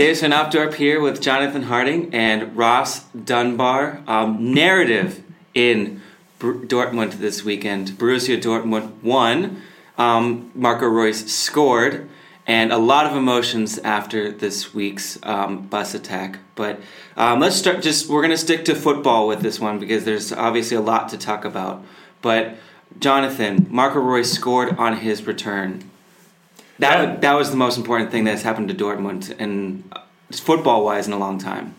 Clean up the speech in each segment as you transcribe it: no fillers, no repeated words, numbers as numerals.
Dave Sven Opdorp here with Jonathan Harding and Ross Dunbar. Narrative in Dortmund this weekend. Borussia Dortmund won. Marco Reus scored. And a lot of emotions after this week's bus attack. But let's start. We're going to stick to football with this one because there's obviously a lot to talk about. But Jonathan, Marco Reus scored on his return. That was the most important thing that's happened to Dortmund, and football-wise, in a long time.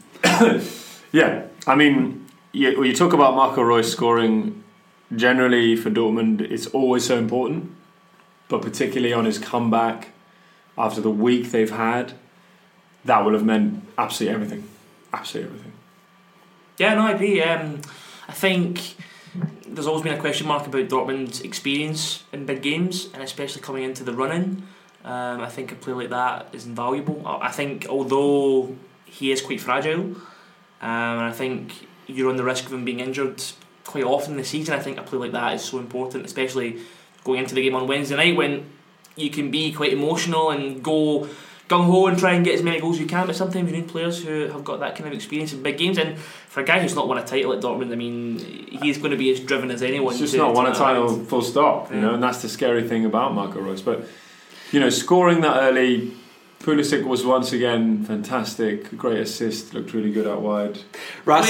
Yeah, I mean, when you talk about Marco Reus scoring, generally for Dortmund, it's always so important. But particularly on his comeback, after the week they've had, that would have meant absolutely everything. Absolutely everything. Yeah, no, I agree. I think there's always been a question mark about Dortmund's experience in big games, and especially coming into the run-in. I think a player like that is invaluable. I think although he is quite fragile, and I think you're on the risk of him being injured quite often this season, I think a player like that is so important, especially going into the game on Wednesday night when you can be quite emotional and go gung-ho and try and get as many goals as you can, but sometimes you need players who have got that kind of experience in big games. And for a guy who's not won a title at Dortmund, I mean, he's going to be as driven as anyone. He's just not won a title, full stop, you know, and that's the scary thing about Marco Reus. But you know, scoring that early, Pulisic was once again fantastic. Great assist, looked really good out wide. Ross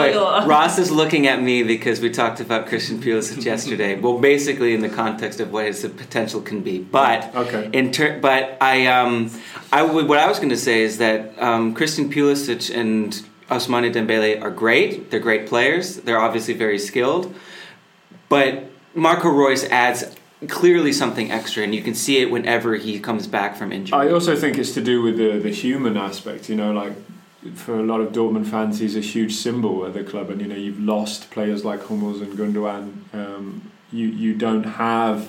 is looking at me because we talked about Christian Pulisic yesterday. Well, basically in the context of what his potential can be. But okay. What I was going to say is that Christian Pulisic and Ousmane Dembele are great. They're great players. They're obviously very skilled. But Marco Reus adds clearly something extra, and you can see it whenever he comes back from injury. I also think it's to do with the human aspect, you know, like for a lot of Dortmund fans he's a huge symbol at the club, and you know, you've lost players like Hummels and Gundogan. You don't have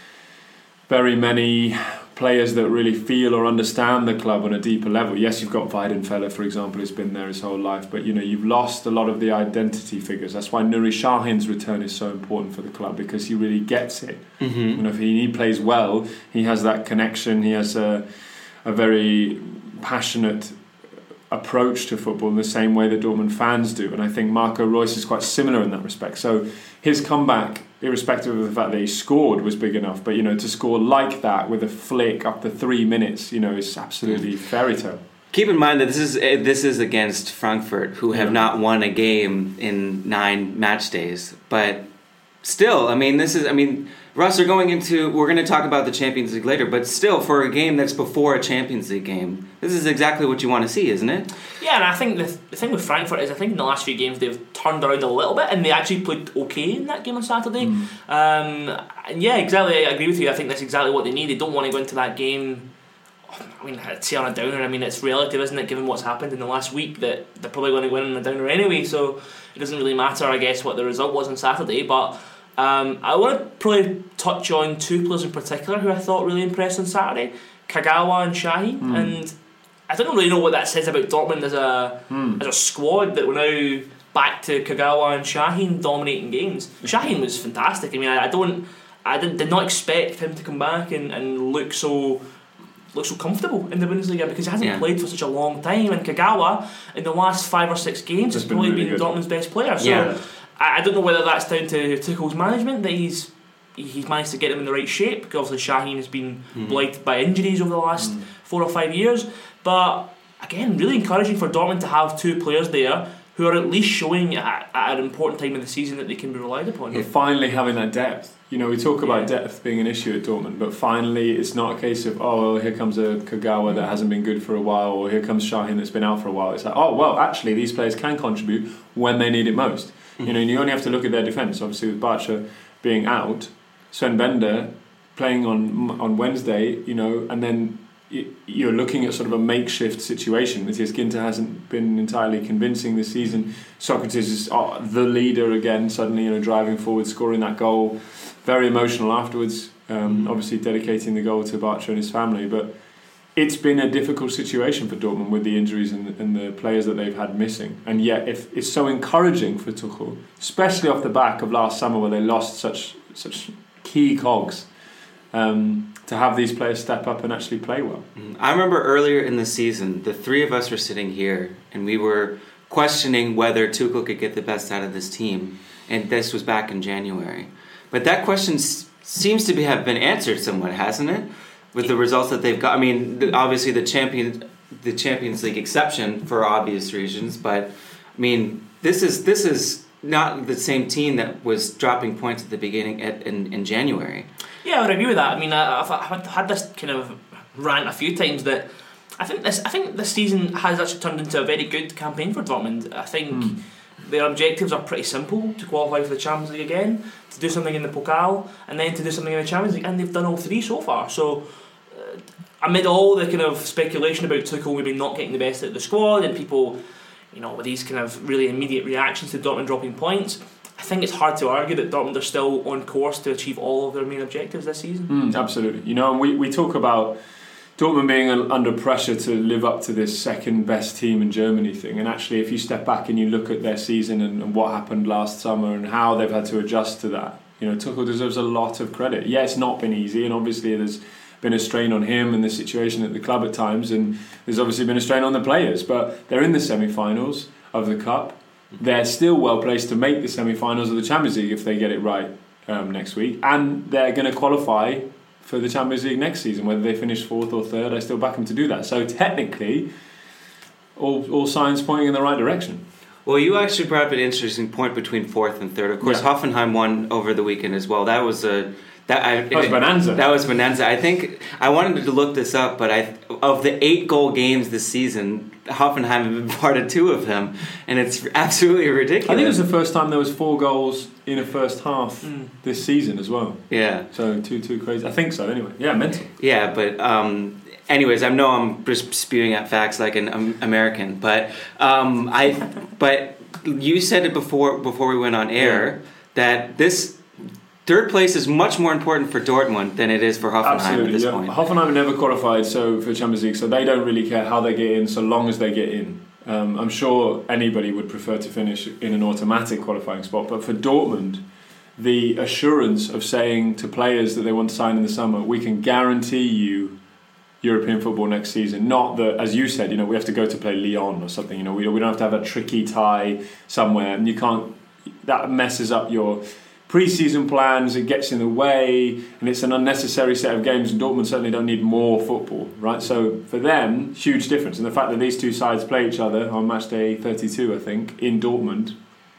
very many players that really feel or understand the club on a deeper level. Yes, you've got Weidenfeller, for example, who's been there his whole life, but you know, you've lost a lot of the identity figures. That's why Nuri Sahin's return is so important for the club, because he really gets it. Mm-hmm. You know, if he plays well, he has that connection, he has a very passionate approach to football in the same way that Dortmund fans do, and I think Marco Reus is quite similar in that respect. So his comeback, irrespective of the fact that he scored, was big enough, but you know, to score like that with a flick up to 3 minutes, you know, is absolutely fairy tale. Keep in mind that this is against Frankfurt, who have not won a game in 9 match days, but still, Russ, we're going to talk about the Champions League later, but still, for a game that's before a Champions League game, this is exactly what you want to see, isn't it? Yeah, and I think the thing with Frankfurt is I think in the last few games they've turned around a little bit, and they actually played okay in that game on Saturday. And yeah, exactly, I agree with you. I think that's exactly what they need. They don't want to go into that game, I mean, I'd say on a downer. I mean, it's relative, isn't it, given what's happened in the last week, that they're probably going to win on a downer anyway, so it doesn't really matter, I guess, what the result was on Saturday. But I want to probably touch on 2 players in particular who I thought really impressed on Saturday, Kagawa and Sahin. And I don't really know what that says about Dortmund as a squad, that we're now back to Kagawa and Sahin dominating games. Sahin was fantastic. I mean, I did not expect him to come back and look so comfortable in the Bundesliga, because he hasn't played for such a long time, and Kagawa in the last 5 or 6 games has probably been Dortmund's best player. So I don't know whether that's down to Tuchel's management, that he's managed to get him in the right shape, because obviously Sahin has been blighted by injuries over the last 4 or 5 years. But again, really encouraging for Dortmund to have 2 players there who are at least showing at an important time of the season that they can be relied upon. We're finally having that depth. You know, we talk about depth being an issue at Dortmund, but finally it's not a case of, oh, well, here comes a Kagawa that hasn't been good for a while, or here comes Sahin that's been out for a while. It's like, oh, well, actually these players can contribute when they need it most. You know, and you only have to look at their defence. Obviously, with Barca being out, Sven Bender playing on Wednesday, you know, and then you're looking at sort of a makeshift situation. Matthias Ginter hasn't been entirely convincing this season. Socrates is the leader again, suddenly, you know, driving forward, scoring that goal. Very emotional afterwards, obviously dedicating the goal to Barca and his family. But it's been a difficult situation for Dortmund with the injuries and the players that they've had missing. And yet it's so encouraging for Tuchel, especially off the back of last summer where they lost such key cogs. to have these players step up and actually play well. I remember earlier in the season, the three of us were sitting here and we were questioning whether Tuchel could get the best out of this team, and this was back in January. But that question seems to have been answered somewhat, hasn't it? With the results that they've got. I mean, obviously the Champions League exception for obvious reasons, but I mean, this is not the same team that was dropping points at the beginning in January. Yeah, I would agree with that. I mean, I've had this kind of rant a few times that I think this season has actually turned into a very good campaign for Dortmund. I think their objectives are pretty simple: to qualify for the Champions League again, to do something in the Pokal, and then to do something in the Champions League, and they've done all three so far. So amid all the kind of speculation about Tuchel maybe not getting the best out of the squad and people, with these kind of really immediate reactions to Dortmund dropping points, I think it's hard to argue that Dortmund are still on course to achieve all of their main objectives this season. Absolutely. And we talk about Dortmund being under pressure to live up to this second best team in Germany thing, and actually if you step back and you look at their season and what happened last summer and how they've had to adjust to that, Tuchel deserves a lot of credit. Yeah, it's not been easy, and obviously there's been a strain on him and the situation at the club at times, and there's obviously been a strain on the players, but they're in the semi-finals of the Cup. They're still well placed to make the semi-finals of the Champions League if they get it right next week, and they're going to qualify for the Champions League next season. Whether they finish 4th or 3rd, I still back them to do that. So technically, all signs pointing in the right direction. Well, you actually brought up an interesting point between 4th and 3rd. Of course, Hoffenheim won over the weekend as well. That was bonanza. That was bonanza. I think I wanted to look this up, but of the 8-goal games this season, Hoffenheim have been part of 2 of them, and it's absolutely ridiculous. I think it was the first time there was 4 goals in a first half this season as well. Yeah. So too crazy. I think so. Anyway, yeah, mental. Yeah, but anyways, I know I'm just spewing out facts like an American, but but you said it before we went on air that this 3rd place is much more important for Dortmund than it is for Hoffenheim at this point. Hoffenheim have never qualified for Champions League, so they don't really care how they get in so long as they get in. I'm sure anybody would prefer to finish in an automatic qualifying spot, but for Dortmund, the assurance of saying to players that they want to sign in the summer, we can guarantee you European football next season. Not that, as you said, we have to go to play Lyon or something. We don't have to have a tricky tie somewhere, and you can't. That messes up your pre-season plans. It gets in the way, and it's an unnecessary set of games. And Dortmund certainly don't need more football, right? So for them, huge difference. And the fact that these two sides play each other on match day 32, I think, in Dortmund.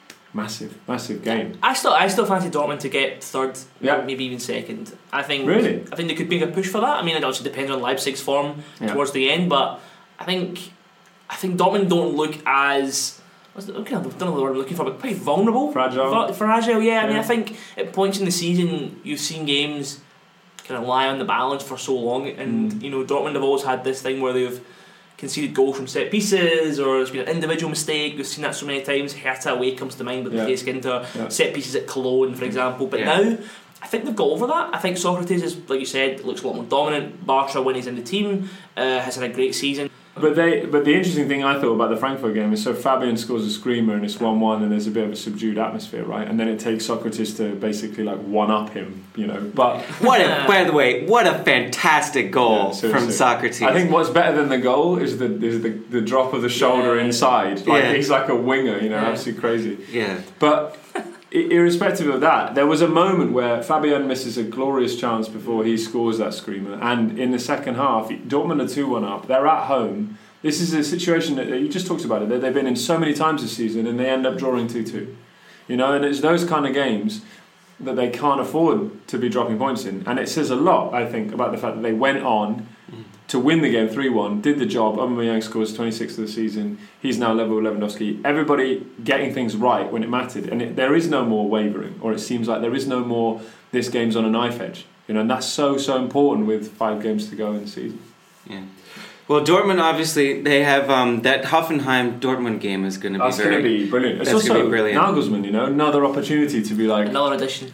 Massive game. I still fancy Dortmund to get 3rd, maybe even 2nd. I think they could make a push for that. I mean, it also depends on Leipzig's form towards the end, but I think Dortmund don't look as I don't know the word I'm looking for, but pretty vulnerable, fragile. Yeah, I mean, I think at points in the season you've seen games kind of lie on the balance for so long, and Dortmund have always had this thing where they've conceded goals from set pieces, or it's been an individual mistake. We've seen that so many times. Hertha away comes to mind with the case Ginter, set pieces at Cologne, for example. But now, I think they've got over that. I think Socrates is, like you said, looks a lot more dominant. Bartra, when he's in the team, has had a great season. But the interesting thing I thought about the Frankfurt game is, so Fabian scores a screamer and it's 1-1 and there's a bit of a subdued atmosphere, right? And then it takes Socrates to basically one-up him, But by the way, what a fantastic goal from Socrates. I think what's better than the goal is the drop of the shoulder inside. He's like a winger, absolutely crazy. Yeah. But irrespective of that, there was a moment where Fabian misses a glorious chance before he scores that screamer, and in the second half, Dortmund are 2-1 up. They're at home. This is a situation that you just talked about it, that they've been in so many times this season, and they end up drawing 2-2. And it's those kind of games that they can't afford to be dropping points in, and it says a lot, I think, about the fact that they went on to win the game 3-1, did the job. Aubameyang scores 26th of the season. He's now level with Lewandowski. Everybody getting things right when it mattered. And there is no more wavering, or it seems like there is no more this game's on a knife edge. And that's so important with 5 games to go in the season. Yeah. Well, Dortmund, obviously, they have that Hoffenheim-Dortmund game is going to be That's going to be brilliant. It's also brilliant. Nagelsmann, another opportunity to be like... Another audition.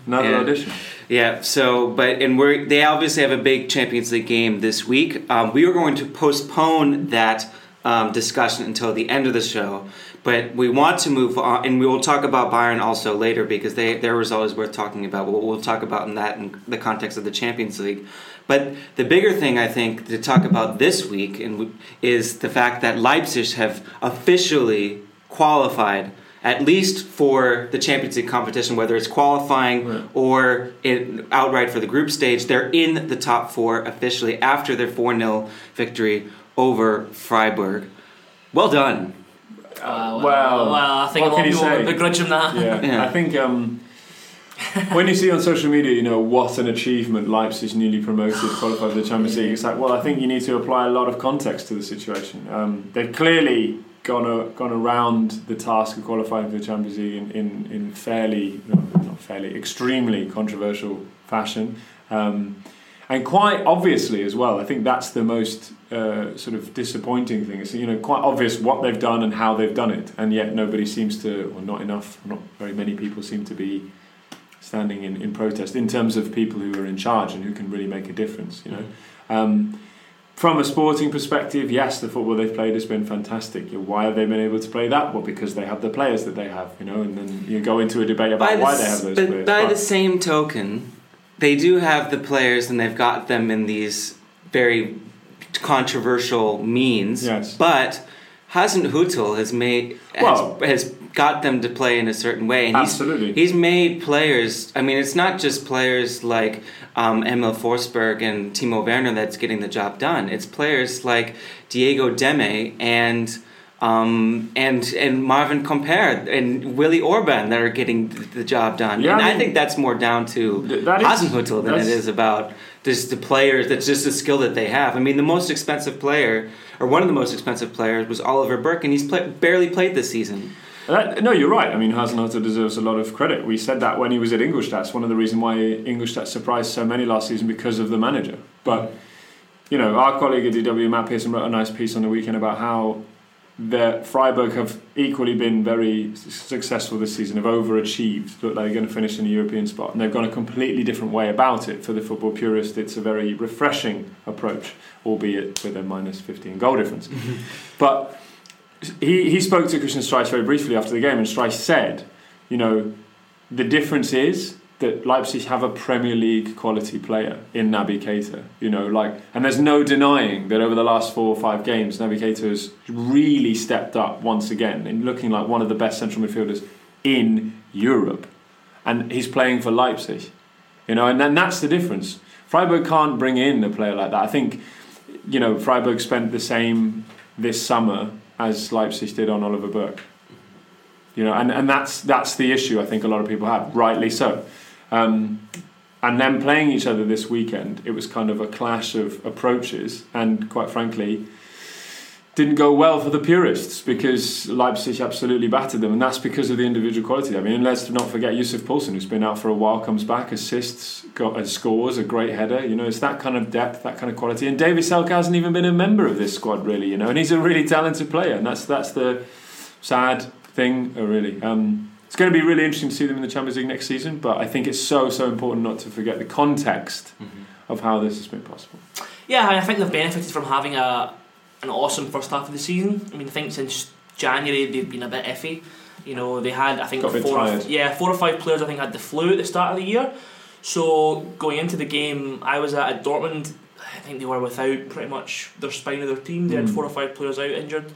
Yeah, so, they obviously have a big Champions League game this week. We are going to postpone that discussion until the end of the show, But we want to move on, and we will talk about Bayern also later because their result is worth talking about. We'll talk about in the context of the Champions League. But the bigger thing I think to talk about this week is the fact that Leipzig have officially qualified at least for the Champions League competition, whether it's qualifying or outright for the group stage. They're in the top 4 officially after their 4-0 victory over Freiburg. Well done. Well, I think a lot of people would begrudge him that. Yeah. I think when you see on social media, what an achievement, Leipzig newly promoted, qualified for the Champions League, it's like, well, I think you need to apply a lot of context to the situation. They've clearly gone around the task of qualifying for the Champions League in extremely controversial fashion. And quite obviously as well, I think that's the most sort of disappointing thing. It's quite obvious what they've done and how they've done it, and yet nobody seems to, or not very many people seem to be standing in protest in terms of people who are in charge and who can really make a difference. From a sporting perspective, yes, the football they've played has been fantastic. Why have they been able to play that? Well, because they have the players that they have, and then you go into a debate about why they have those players. By the same token, they do have the players, and they've got them in these very controversial means. Yes. But Hasenhüttl has got them to play in a certain way, and absolutely. He's made players. I mean, it's not just players like Emil Forsberg and Timo Werner that's getting the job done. It's players like Diego Demme and Marvin Comper and Willy Orban that are getting the job done. Yeah, and I think that's more down to Hasenhüttl than it is about just the players. That's just the skill that they have. I mean, the most expensive player, or one of the most expensive players, was Oliver Burke, and he's barely played this season. No, you're right. I mean, Hasenhüttl deserves a lot of credit. We said that when he was at Ingolstadt. It's one of the reasons why Ingolstadt surprised so many last season, because of the manager. But, our colleague at DW, Matt Pearson, wrote a nice piece on the weekend about how the Freiburg have equally been very successful this season, have overachieved, look like they're going to finish in a European spot, and they've gone a completely different way about it. For the football purist, it's a very refreshing approach, albeit with a minus 15 goal difference. But he spoke to Christian Streich very briefly after the game, and Streich said, the difference is that Leipzig have a Premier League quality player in Naby Keita, and there's no denying that over the last 4 or 5 games, Naby Keita has really stepped up once again in looking like one of the best central midfielders in Europe, and he's playing for Leipzig, and then that's the difference. Freiburg can't bring in a player like that. I think, Freiburg spent the same this summer as Leipzig did on Oliver Burke, and that's the issue I think a lot of people have, rightly so. And then playing each other this weekend, it was kind of a clash of approaches, and quite frankly, didn't go well for the purists because Leipzig absolutely battered them, and that's because of the individual quality. I mean, let's not forget Yusuf Poulsen, who's been out for a while, comes back, assists, scores, a great header. It's that kind of depth, that kind of quality. And Davy Selke hasn't even been a member of this squad, really, and he's a really talented player, and that's the sad thing, really. It's going to be really interesting to see them in the Champions League next season, but I think it's so important not to forget the context of how this has been possible. Yeah, I think they've benefited from having an awesome first half of the season. I mean, I think since January they've been a bit iffy. They had, I think, 4 or 5 players I think had the flu at the start of the year. So going into the game, I was at Dortmund. I think they were without pretty much their spine of their team. They had 4 or 5 players out injured.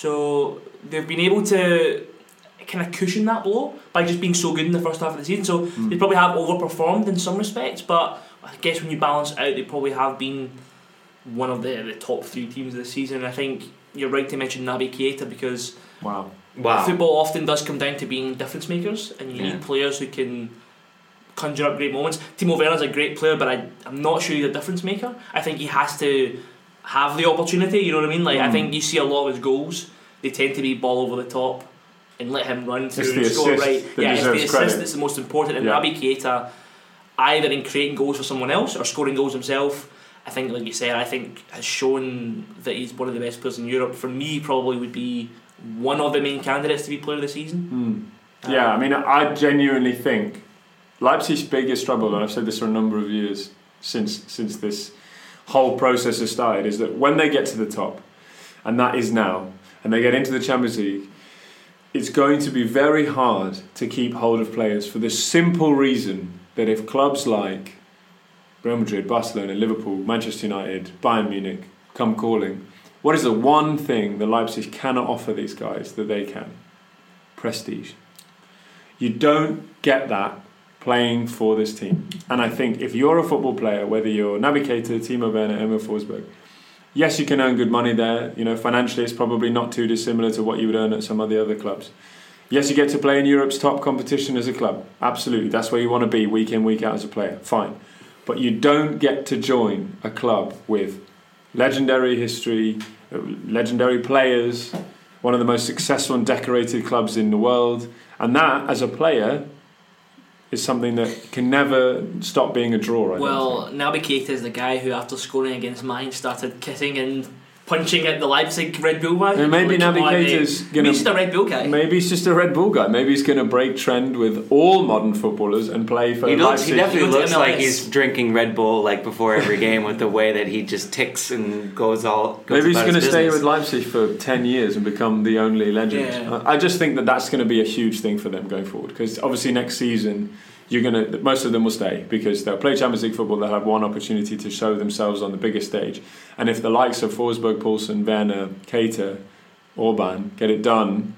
So they've been able to kind of cushion that blow by just being so good in the first half of the season. So they probably have overperformed in some respects, but I guess when you balance it out, they probably have been one of the top 3 teams of the season. And I think you're right to mention Naby Keita because wow. Football often does come down to being difference makers, and you need players who can conjure up great moments. Timo Werner's a great player, but I'm not sure he's a difference maker. I think he has to have the opportunity, you know what I mean? I think you see a lot of his goals, they tend to be ball over the top and let him run through and score right. It's the assist that's the most important. And Naby Keita, either in creating goals for someone else or scoring goals himself, I think, like you said, has shown that he's one of the best players in Europe. For me, probably would be one of the main candidates to be player of the season. I mean, I genuinely think Leipzig's biggest trouble, and I've said this for a number of years since this whole process has started, is that when they get to the top, and that is now, and they get into the Champions League, it's going to be very hard to keep hold of players for the simple reason that if clubs like Real Madrid, Barcelona, Liverpool, Manchester United, Bayern Munich come calling, what is the one thing that Leipzig cannot offer these guys that they can? Prestige. You don't get that playing for this team. And I think if you're a football player, whether you're Naby Keita, Timo Werner, Emil Forsberg, yes, you can earn good money there. You know, financially it's probably not too dissimilar to what you would earn at some of the other clubs. Yes, you get to play in Europe's top competition as a club. Absolutely. That's where you want to be week in, week out as a player. Fine. But you don't get to join a club with legendary history, legendary players, one of the most successful and decorated clubs in the world. And that, as a player, is something that can never stop being a draw. Well, Naby Keita is the guy who, after scoring against Mainz, started kissing and punching at the Leipzig Red Bull man. And maybe Naby Keita's going to... He's just a Red Bull guy. Maybe he's just a Red Bull guy. Maybe he's going to break trend with all modern footballers and play for Leipzig. He definitely looks like he's drinking Red Bull like before every game with the way that he just ticks and goes Maybe he's going to stay with Leipzig for 10 years and become the only legend. Yeah. I just think that that's going to be a huge thing for them going forward, because obviously next season most of them will stay because they'll play Champions League football. They'll have one opportunity to show themselves on the biggest stage, and if the likes of Forsberg, Poulsen, Werner, Keita, Orban get it done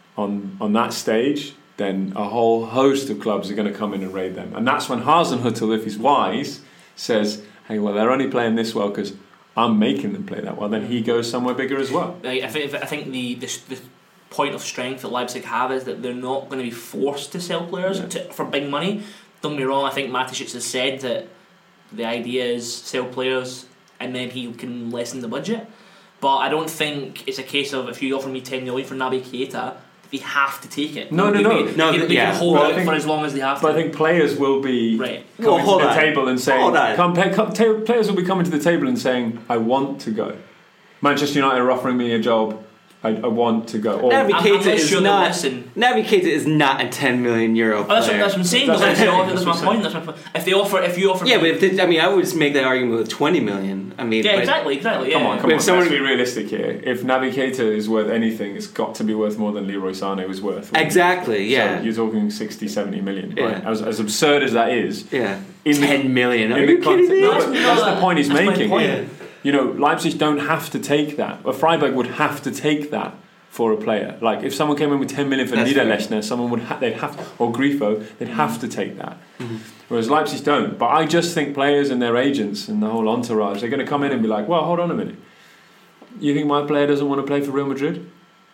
on that stage, then a whole host of clubs are going to come in and raid them. And that's when Hasenhüttl, if he's wise, says, hey, well, they're only playing this well because I'm making them play that well. Then he goes somewhere bigger as well. I think the point of strength that Leipzig have is that they're not going to be forced to sell players for big money. Don't get me wrong, I think Mateschitz has said that the idea is sell players and then he can lessen the budget. But I don't think it's a case of if you offer me 10 million for Naby Keita, they have to take it. No. They can hold out for as long as they have to. But I think players will be coming to the table and saying, players will be coming to the table and saying, I want to go. Manchester United are offering me a job. I want to go. Naby Keita is not a 10 million euro player. That's what I'm saying. That's my point. If you offer, yeah, but I would just make that argument with 20 million. Exactly. Come on. Let's be realistic here. If Naby Keita is worth anything, it's got to be worth more than Leroy Sané was worth. Exactly. Yeah. So you're talking 60, 70 million. Right? Yeah. As absurd as that is. Yeah. 10 million. Are you kidding me? That's the point he's making. Yeah. You know, Leipzig don't have to take that. Or Freiburg would have to take that for a player. Like, if someone came in with 10 million for Niederlechner, someone they'd have to, or Grifo, they'd have to take that. Mm-hmm. Whereas Leipzig don't. But I just think players and their agents and the whole entourage, they're going to come in and be like, well, hold on a minute. You think my player doesn't want to play for Real Madrid?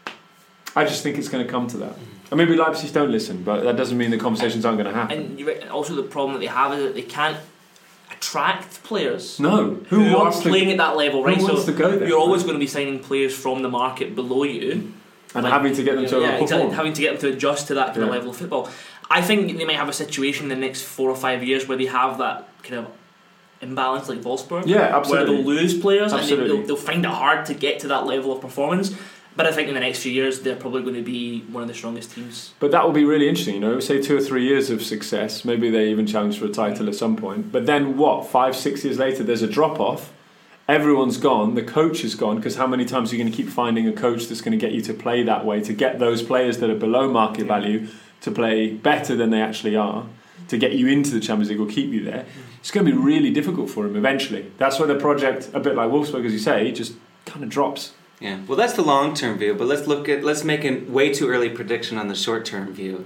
I just think it's going to come to that. And maybe Leipzig don't listen, but that doesn't mean the conversations aren't going to happen. And also the problem that they have is that they can't attract players who are playing at that level, right? Who wants to go there? You're always going to be signing players from the market below you and having to get them to perform. Having to get them to adjust to that kind of level of football. I think they might have a situation in the next 4 or 5 years where they have that kind of imbalance like Wolfsburg, where they'll lose players and they'll find it hard to get to that level of performance. But I think in the next few years they're probably going to be one of the strongest teams. But that will be really interesting, you know, say 2 or 3 years of success, maybe they even challenge for a title at some point, but then 5, 6 years later there's a drop off, everyone's gone, the coach is gone, because how many times are you going to keep finding a coach that's going to get you to play that way, to get those players that are below market value to play better than they actually are, to get you into the Champions League or keep you there? It's going to be really difficult for him eventually. That's where the project, a bit like Wolfsburg as you say, just kind of drops. Yeah, well, that's the long-term view, but let's make a way too early prediction on the short-term view.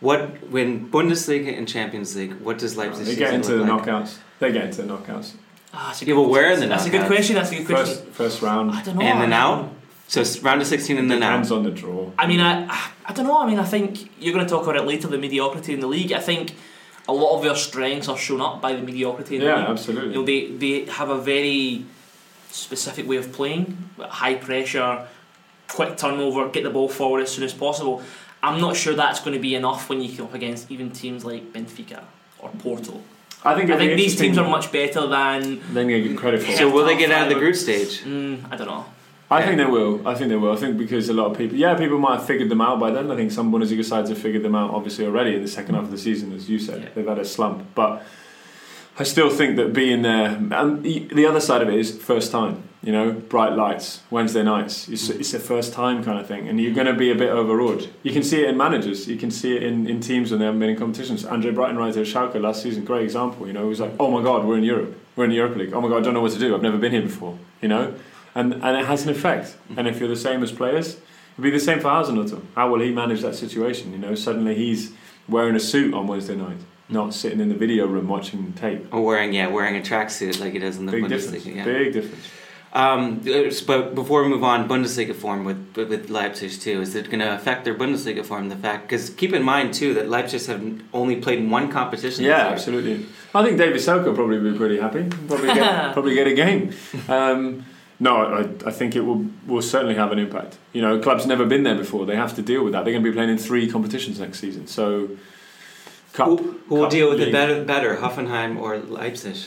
When Bundesliga and Champions League, what does Leipzig They get into the knockouts. They get into the knockouts. Where in the knockouts? That's a good question. First round. I don't know. And then out? So round of 16 and then out. Depends on the draw. I mean, I don't know. I mean, I think you're going to talk about it later, the mediocrity in the league. I think a lot of their strengths are shown up by the mediocrity in the league. Yeah, absolutely. You know, they have a very specific way of playing, high pressure, quick turnover, get the ball forward as soon as possible. I'm not sure that's going to be enough when you come up against even teams like Benfica or Porto. I think these teams are much better than they get credit for. So will they get out of the group stage? I don't know. I think they will. I think because a lot of people might have figured them out by then. I think some Bundesliga sides have figured them out obviously already in the second half of the season, as you said. They've had a slump, but I still think that being there, and the other side of it is first time. You know, bright lights, Wednesday nights. It's a first time kind of thing, and you're going to be a bit overawed. You can see it in managers. You can see it in teams when they haven't been in competitions. Andre Breitenreiter at Schalke last season, great example. You know, it was like, oh my God, we're in Europe. We're in the Europa League. Oh my God, I don't know what to do. I've never been here before. You know, and it has an effect. And if you're the same as players, it'll be the same for Hasenhüttl. How will he manage that situation? You know, suddenly he's wearing a suit on Wednesday night, not sitting in the video room watching tape. Or wearing a tracksuit like he does in the Bundesliga. Yeah. Big difference. But before we move on, Bundesliga form with Leipzig too, is it going to affect their Bundesliga form? The fact, because keep in mind too that Leipzig have only played in one competition. Yeah, absolutely. I think David Selke will probably be pretty happy. Probably get a game. No, I think it will certainly have an impact. You know, club's never been there before. They have to deal with that. They're going to be playing in 3 competitions next season. So, who will deal with it better, Hoffenheim or Leipzig?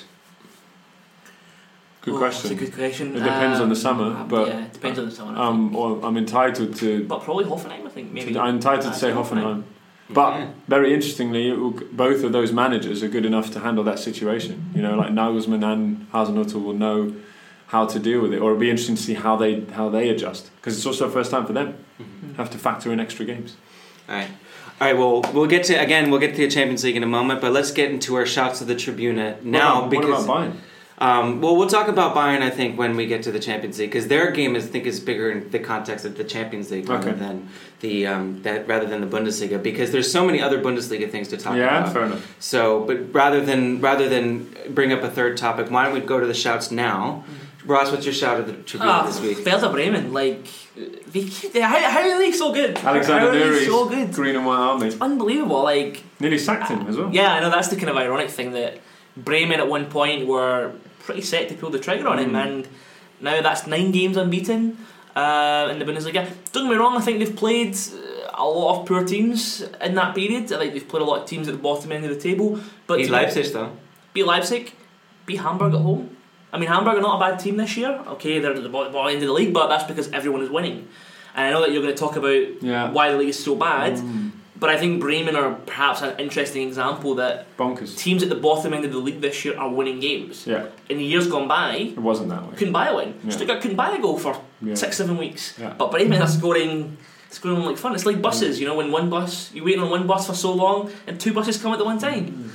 Good question. That's a good question. It depends on the summer, but yeah, it depends on the summer. I'm entitled to. But probably Hoffenheim, I think. Maybe I'm entitled to say Hoffenheim. But very interestingly, both of those managers are good enough to handle that situation. You know, like Nagelsmann and Hasenhüttl will know how to deal with it, or it'll be interesting to see how they adjust, because it's also a first time for them. Have to factor in extra games. All right. Well, we'll get to the Champions League in a moment, but let's get into our shouts of the Tribune now. What about Bayern? Well, we'll talk about Bayern, I think, when we get to the Champions League, because their game is bigger in the context of the Champions League rather than the Bundesliga, because there's so many other Bundesliga things to talk about. Yeah, fair enough. So, but rather than bring up a third topic, why don't we go to the shouts now? Ross, what's your shout of the Tribune this week? Werder Bremen, how are they so good? Alexander Nuri, so good. Green and White Army. It's unbelievable. Nearly sacked him as well. Yeah, I know, that's the kind of ironic thing, that Bremen at one point were pretty set to pull the trigger on him, and now that's 9 games unbeaten in the Bundesliga. Don't get me wrong, I think they've played a lot of poor teams in that period. I think they've played a lot of teams at the bottom end of the table. But beat Leipzig though. Beat Leipzig, beat Hamburg at home. I mean, Hamburg are not a bad team this year. Okay, they're at the bottom end of the league, but that's because everyone is winning. And I know that you're going to talk about why the league is so bad, but I think Bremen are perhaps an interesting example that teams at the bottom end of the league this year are winning games. Yeah. In the years gone by, it wasn't that way. Couldn't buy a win. Yeah. Stuttgart couldn't buy a goal for 6-7 weeks. Yeah. But Bremen are scoring like fun. It's like buses, you know, when you wait on one bus for so long and 2 buses come at the one time.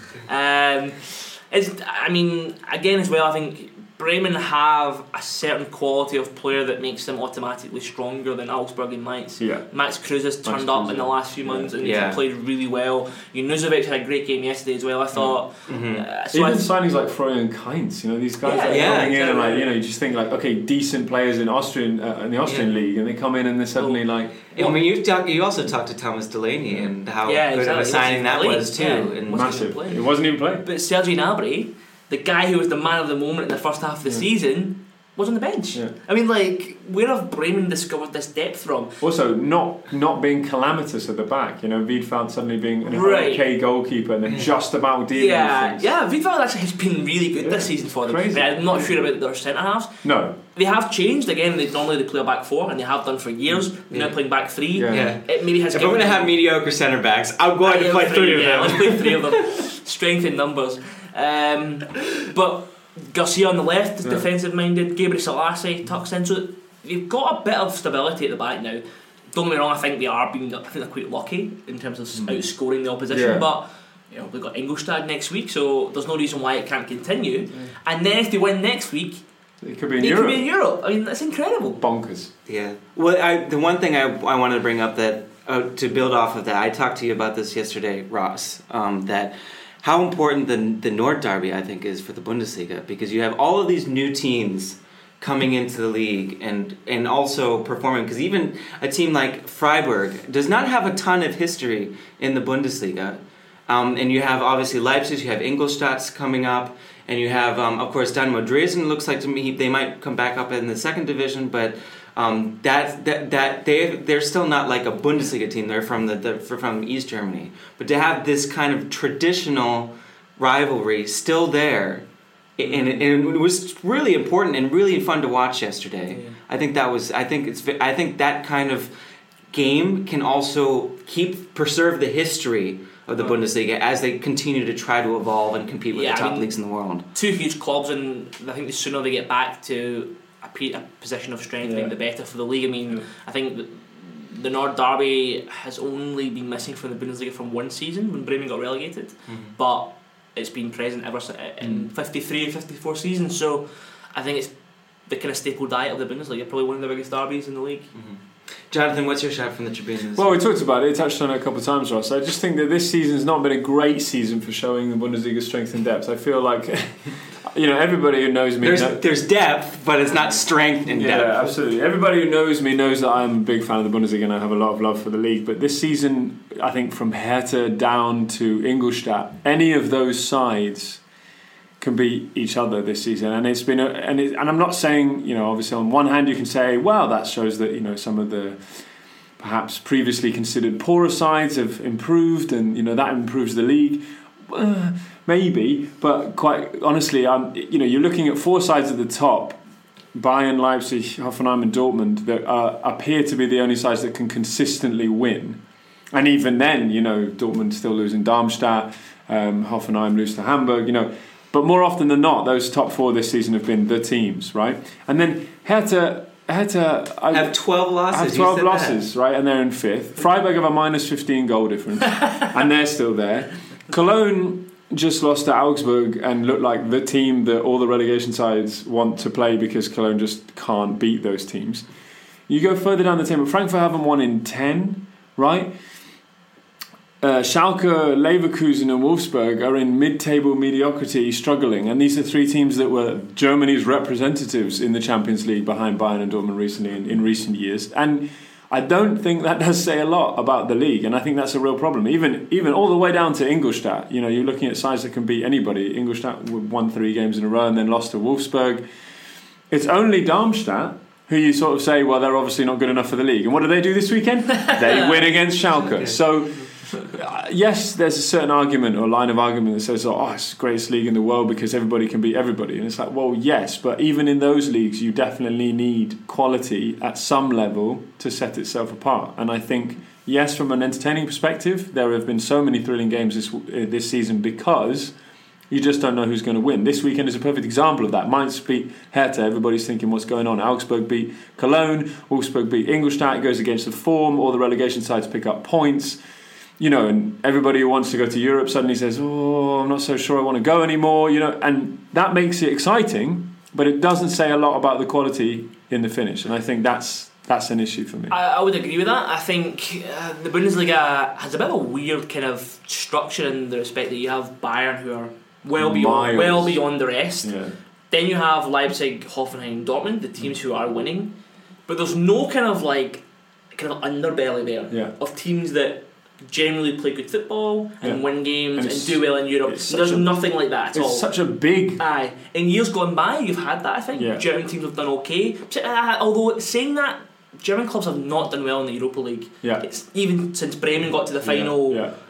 Again as well, I think Bremen have a certain quality of player that makes them automatically stronger than Augsburg and Mainz. Yeah. Max Kruse has turned up in the last few months and he's played really well. Junuzovic had a great game yesterday as well, I thought. Even signings like Florian Kainz, you know, these guys coming in and you just think okay, decent players in the Austrian league, and they come in and they're suddenly you also talked to Thomas Delaney and how good of a signing that was too. And massive. It wasn't even playing. But Serge Gnabry, the guy who was the man of the moment in the first half of the season, was on the bench. Yeah. I mean, where have Bremen discovered this depth from? Also, not being calamitous at the back. You know, Wiedfeldt suddenly being an okay goalkeeper and then just about dealing with things. Yeah, Wiedfeldt actually has been really good this season for them. Crazy. I'm not sure about their centre halves. No. They have changed again. Normally they play a back 4, and they have done for years. They're now playing back 3. Yeah. It maybe has. If I'm going to have mediocre centre backs, I'm going to play 3 of them. Let's play 3 of them. Strength in numbers. But Garcia on the left is defensive minded. Gabriel Selassie tucks in, so they've got a bit of stability at the back now. Don't get me wrong, I think they're quite lucky in terms of outscoring the opposition, but they've got Ingolstadt next week, so there's no reason why it can't continue. And then if they win next week, it could be in Europe. I mean, that's incredible. Bonkers. Yeah. Well, the one thing I wanted to bring up that to build off of that, I talked to you about this yesterday, Ross, that how important the Nord Derby, I think, is for the Bundesliga, because you have all of these new teams coming into the league and also performing, because even a team like Freiburg does not have a ton of history in the Bundesliga. And you have, obviously, Leipzig, you have Ingolstadt coming up, and you have, of course, Dynamo Dresden. Looks like to me they might come back up in the second division, but they're still not like a Bundesliga team. They're from East Germany. But to have this kind of traditional rivalry still there, and it was really important and really fun to watch yesterday. Yeah. I think that kind of game can also preserve the history of the Bundesliga as they continue to try to evolve and compete with the top leagues in the world. Two huge clubs, and I think the sooner they get back to a position of strength, I think the better for the league. I mean, I think the Nord Derby has only been missing from the Bundesliga from one season when Bremen got relegated, but it's been present ever in 53 and 54 seasons, so I think it's the kind of staple diet of the Bundesliga, probably one of the biggest derbies in the league. Jonathan, what's your shout from the tribune? Well, we talked about it, touched on it a couple of times, Ross. I just think that this season's not been a great season for showing the Bundesliga's strength and depth. I feel like, everybody who knows me... There's depth, but it's not strength and depth. Yeah, absolutely. Everybody who knows me knows that I'm a big fan of the Bundesliga and I have a lot of love for the league. But this season, I think from Hertha down to Ingolstadt, any of those sides can beat each other this season, and it's been and I'm not saying, obviously on one hand you can say, well, that shows that some of the perhaps previously considered poorer sides have improved, and that improves the league. Maybe, but quite honestly, you're looking at four sides at the top: Bayern, Leipzig, Hoffenheim, and Dortmund, that appear to be the only sides that can consistently win. And even then, Dortmund still losing Darmstadt, Hoffenheim lose to Hamburg, But more often than not, those top four this season have been the teams, right? And then Hertha have 12 losses. Have 12 losses, right? And they're in fifth. Freiburg have a minus 15 goal difference, and they're still there. Cologne just lost to Augsburg and looked like the team that all the relegation sides want to play because Cologne just can't beat those teams. You go further down the table, Frankfurt haven't won in 10, right? Schalke, Leverkusen and Wolfsburg are in mid-table mediocrity, struggling, and these are three teams that were Germany's representatives in the Champions League behind Bayern and Dortmund recently in recent years. And I don't think that does say a lot about the league, and I think that's a real problem. Even all the way down to Ingolstadt, you're looking at sides that can beat anybody. Ingolstadt won 3 games in a row and then lost to Wolfsburg. It's only Darmstadt who you sort of say, well, they're obviously not good enough for the league. And what do they do this weekend? They win against Schalke. So yes, there's a certain argument or line of argument that says, it's the greatest league in the world because everybody can beat everybody. And it's like, well, yes, but even in those leagues, you definitely need quality at some level to set itself apart. And I think, yes, from an entertaining perspective, there have been so many thrilling games this season because you just don't know who's going to win. This weekend is a perfect example of that. Mainz beat Hertha. Everybody's thinking what's going on. Augsburg beat Cologne. Wolfsburg beat Ingolstadt. It goes against the form. All the relegation sides pick up points. And everybody who wants to go to Europe suddenly says, I'm not so sure I want to go anymore, and that makes it exciting, but it doesn't say a lot about the quality in the finish, and I think that's an issue for me. I would agree with that. I think the Bundesliga has a bit of a weird kind of structure in the respect that you have Bayern, who are well beyond the rest. Yeah. Then you have Leipzig, Hoffenheim, Dortmund, the teams who are winning, but there's no kind of underbelly there of teams that generally play good football and win games and do well in Europe. There's nothing like that at all. It's such a big... Aye. In years gone by, you've had that, I think. Yeah. German teams have done okay. Although, saying that, German clubs have not done well in the Europa League. Yeah. It's even since Bremen got to the final,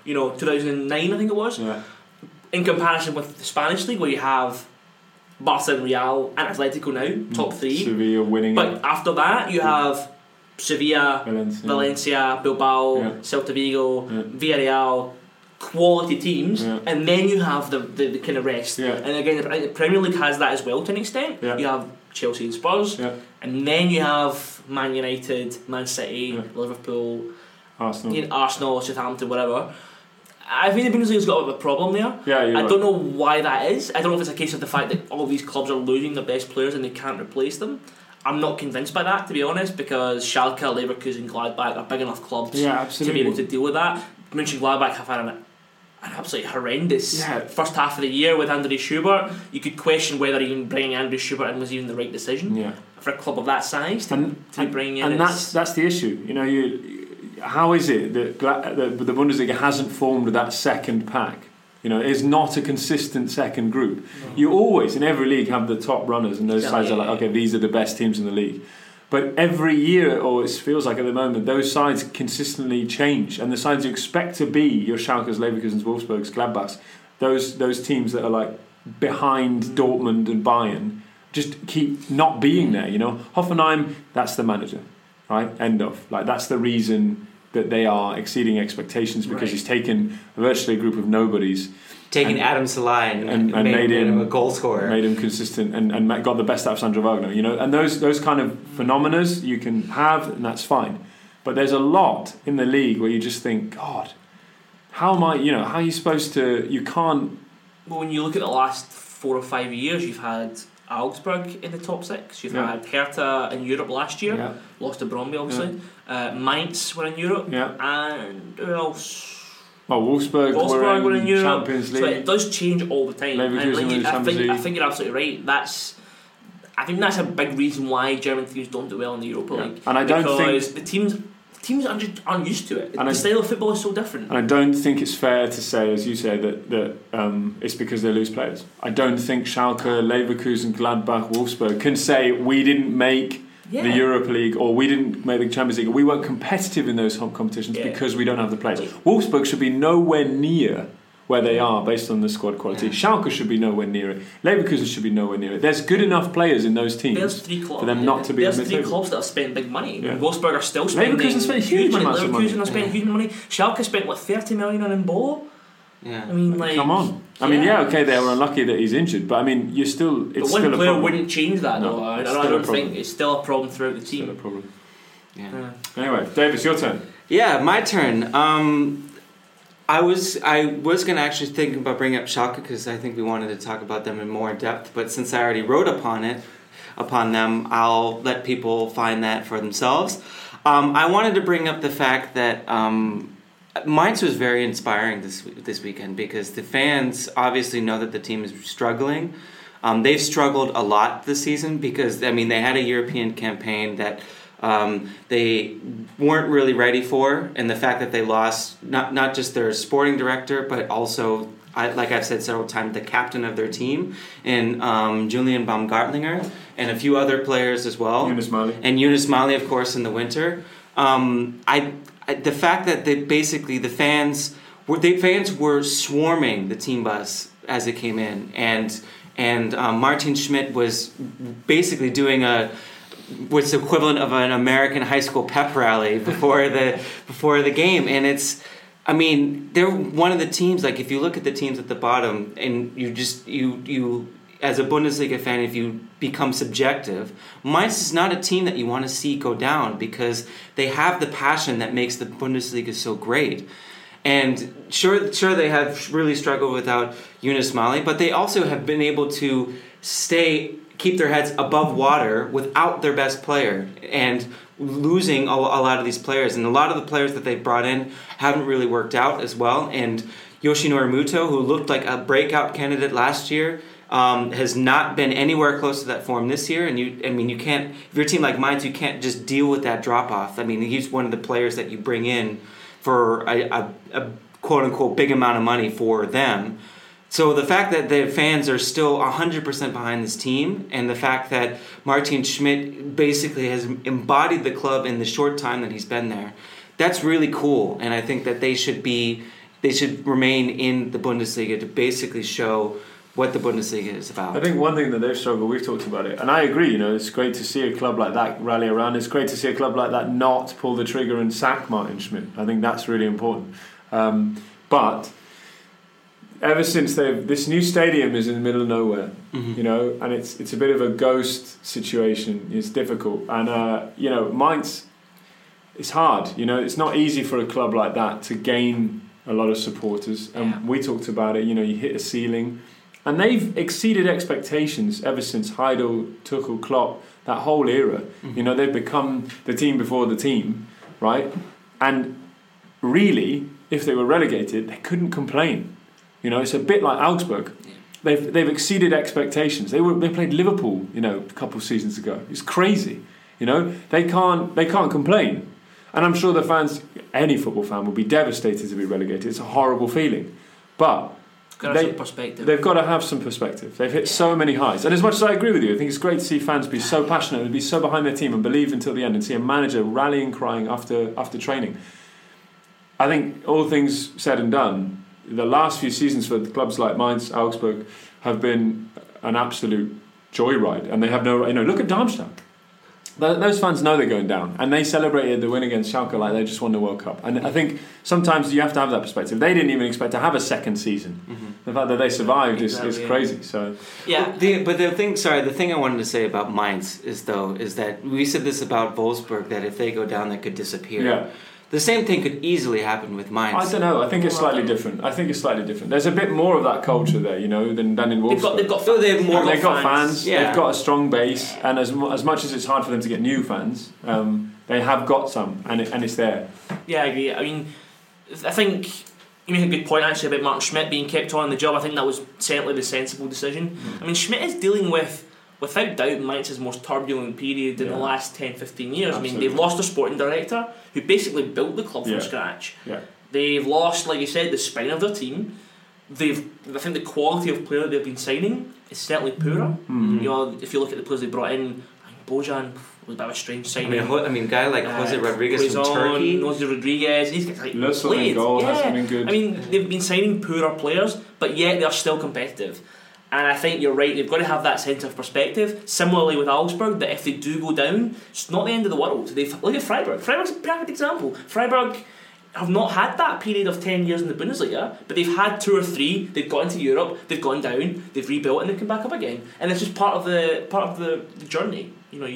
2009, I think it was. Yeah. In comparison with the Spanish League, where you have Barca and Real and Atletico now, top 3. Sevilla winning But after that, you have Sevilla, Valencia, Bilbao, Celta Vigo, Villarreal, quality teams, and then you have the kind of rest. And again, the Premier League has that as well to an extent. You have Chelsea and Spurs, and then you have Man United, Man City, Liverpool, Arsenal, Southampton, whatever. I think the Bundesliga's got a bit of a problem there. I don't know why that is. I don't know if it's a case of the fact that all these clubs are losing their best players and they can't replace them. I'm not convinced by that, to be honest, because Schalke, Leverkusen, Gladbach are big enough clubs to be able to deal with that. Mönchengladbach have had an absolutely horrendous first half of the year with André Schubert. You could question whether even bringing André Schubert in was even the right decision for a club of that size to be bringing in. And that's the issue. How is it that the Bundesliga hasn't formed that second pack? Is not a consistent second group. You always, in every league, have the top runners, and those sides are like, okay, these are the best teams in the league. But every year, or it feels like at the moment, those sides consistently change, and the sides you expect to be your Schalkes, Leverkusens, Wolfsburgs, Gladbachs, those teams that are like behind Dortmund and Bayern, just keep not being there. Hoffenheim, that's the manager, right? End of. That's the reason that they are exceeding expectations because he's taken virtually a group of nobodies. Taking Adam Salah and made him a goal scorer. Made him consistent and got the best out of Sandro Wagner. And those kind of phenomena you can have, and that's fine. But there's a lot in the league where you just think, God, how are you supposed to, you can't... Well, when you look at the last 4 or 5 years, you've had Augsburg in the top 6. You've had Hertha in Europe last year, lost to Brøndby obviously. Mainz were in Europe, and who else? Well, Wolfsburg were in Europe. Champions League. So it does change all the time. And I think you're absolutely right. I think that's a big reason why German teams don't do well in the Europa League. And I don't think the teams aren't used to it. The style of football is so different. And I don't think it's fair to say, as you say, that it's because they lose players. I don't think Schalke, Leverkusen, Gladbach, Wolfsburg can say we didn't make the Europa League or we didn't make the Champions League or we weren't competitive in those competitions because we don't have the players. Wolfsburg should be nowhere near where they are based on the squad quality. Schalke should be nowhere near it. Leverkusen should be nowhere near it. There's good enough players in those teams for them not to be. There's 3 clubs that have spent big money. Wolfsburg are still spending. Leverkusen spent huge amounts of money. Leverkusen have spent huge money. Schalke spent 30 million on Mbolo. Yeah. I mean, come on. I mean, okay, they were unlucky that he's injured, but I mean, you're still. It's but one still player a problem. wouldn't change that, though. I don't think it's still a problem throughout the team. Still a problem. Yeah. Anyway, Davis, your turn. Yeah, my turn. I was going to actually think about bringing up Schalke because I think we wanted to talk about them in more depth, but since I already wrote upon them, I'll let people find that for themselves. I wanted to bring up the fact that Mainz was very inspiring this weekend because the fans obviously know that the team is struggling. They've struggled a lot this season because, I mean, they had a European campaign that they weren't really ready for, and the fact that they lost not just their sporting director, but also, like I've said several times, the captain of their team, and Julian Baumgartlinger, and a few other players as well. Yunus Mali. And Yunus Mali, of course, in the winter. The fact that the fans were swarming the team bus as it came in, and Martin Schmidt was basically doing what's the equivalent of an American high school pep rally before the game, and they're one of the teams. Like if you look at the teams at the bottom, and you as a Bundesliga fan, if you become subjective, Mainz is not a team that you want to see go down because they have the passion that makes the Bundesliga so great. And sure they have really struggled without Yunus Mali, but they also have been able to keep their heads above water without their best player and losing a lot of these players. And a lot of the players that they brought in haven't really worked out as well. And Yoshinori Muto, who looked like a breakout candidate last year, has not been anywhere close to that form this year. And you can't, if you're a team like Mainz, you can't just deal with that drop off. I mean, he's one of the players that you bring in for a quote unquote big amount of money for them. So the fact that the fans are still 100% behind this team, and the fact that Martin Schmidt basically has embodied the club in the short time that he's been there, that's really cool. And I think that they should remain in the Bundesliga to basically show what the Bundesliga is about. I think one thing that they've struggled, we've talked about it, and I agree, it's great to see a club like that rally around. It's great to see a club like that not pull the trigger and sack Martin Schmidt. I think that's really important. But ever since this new stadium is in the middle of nowhere, and it's a bit of a ghost situation. It's difficult, and Mainz, it's hard. It's not easy for a club like that to gain a lot of supporters. And we talked about it. You hit a ceiling, and they've exceeded expectations ever since Heidel, Tuchel, Klopp, that whole era. They've become the team before the team, right? And really, if they were relegated, they couldn't complain. It's a bit like Augsburg. They've exceeded expectations. They played Liverpool, a couple of seasons ago. It's crazy. They can't complain. And I'm sure the fans, any football fan, will be devastated to be relegated. It's a horrible feeling. But they've got to have some perspective. They've hit so many highs. And as much as I agree with you, I think it's great to see fans be so passionate and be so behind their team and believe until the end, and see a manager rallying, crying after training. I think all things said and done, the last few seasons for clubs like Mainz, Augsburg have been an absolute joyride, and they have no. Look at Darmstadt. those fans know they're going down, and they celebrated the win against Schalke like they just won the World Cup. And I think sometimes you have to have that perspective. They didn't even expect to have a second season. The fact that they survived is crazy. So yeah. The thing I wanted to say about Mainz is that we said this about Wolfsburg, that if they go down, they could disappear. Yeah. The same thing could easily happen with Mainz. I don't know. I think it's slightly different. There's a bit more of that culture there, than in Wolfsburg. They've got fans. Yeah. They've got a strong base, and as much as it's hard for them to get new fans, they have got some, and it's there. Yeah, I agree. I mean, I think you make a good point actually about Martin Schmidt being kept on the job. I think that was certainly the sensible decision. I mean, Schmidt is dealing with, without doubt, Mainz's most turbulent period in the last 10-15 years. Absolutely. I mean, they've lost a sporting director who basically built the club from scratch. Yeah. They've lost, like you said, the spine of their team. I think the quality of player they've been signing is certainly poorer. If you look at the players they brought in, Bojan was a bit of a strange signing. I mean, guy like Jose Rodriguez from Turkey. Jose Rodriguez, these guys Lussel in goal hasn't been good. I mean, they've been signing poorer players, but yet they're still competitive. And I think you're right, they've got to have that sense of perspective. Similarly with Augsburg, that if they do go down, it's not the end of the world. Look at Freiburg. Freiburg's a perfect example. Freiburg have not had that period of 10 years in the Bundesliga, but they've had 2 or 3. They've got into Europe, they've gone down, they've rebuilt, and they've come back up again. And it's just part of the journey.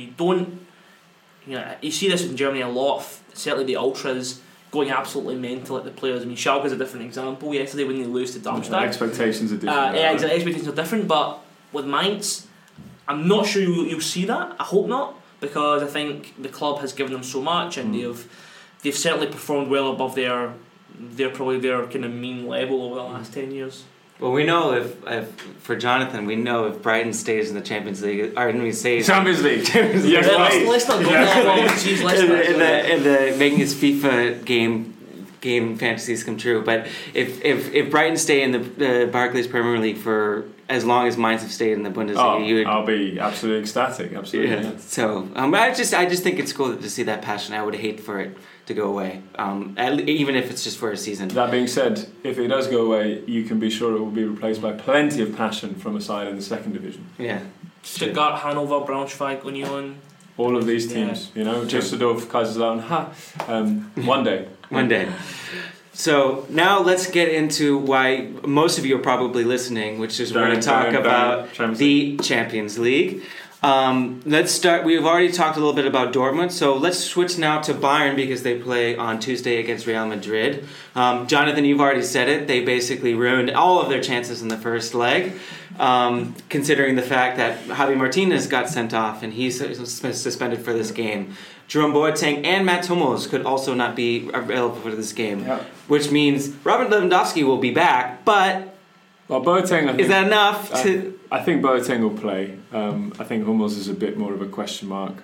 You see this in Germany a lot. Certainly the ultras going absolutely mental at the players. I mean, Schalke is a different example. Yesterday when they lose to Darmstadt, expectations are different. Expectations are different. But with Mainz, I'm not sure you'll see that. I hope not, because I think the club has given them so much, and they've certainly performed well above their kind of mean level over the last 10 years. Well, we know if for Jonathan, we know if Brighton stays in the Champions League, or we say Champions League. Let's not go there. In the making his FIFA game fantasies come true. But if Brighton stay in the Barclays Premier League for as long as Mainz have stayed in the Bundesliga, I'll be absolutely ecstatic. Absolutely. Yeah. So I just think it's cool to see that passion. I would hate for it to go away, even if it's just for a season. That being said, if it does go away, you can be sure it will be replaced by plenty of passion from a side in the second division. Yeah. Stuttgart, Hannover, Braunschweig, Union. All of these teams, Düsseldorf, Kaiserslautern. One day. One day. So now let's get into why most of you are probably listening, which is we're going to talk about the Champions League. Let's start. We've already talked a little bit about Dortmund, so let's switch now to Bayern because they play on Tuesday against Real Madrid. Jonathan, you've already said it. They basically ruined all of their chances in the first leg, considering the fact that Javi Martinez got sent off and he's suspended for this game. Jerome Boateng and Mats Hummels could also not be available for this game, which means Robert Lewandowski will be back, but Boateng, is that enough? I think Boateng will play. I think Hummels is a bit more of a question mark.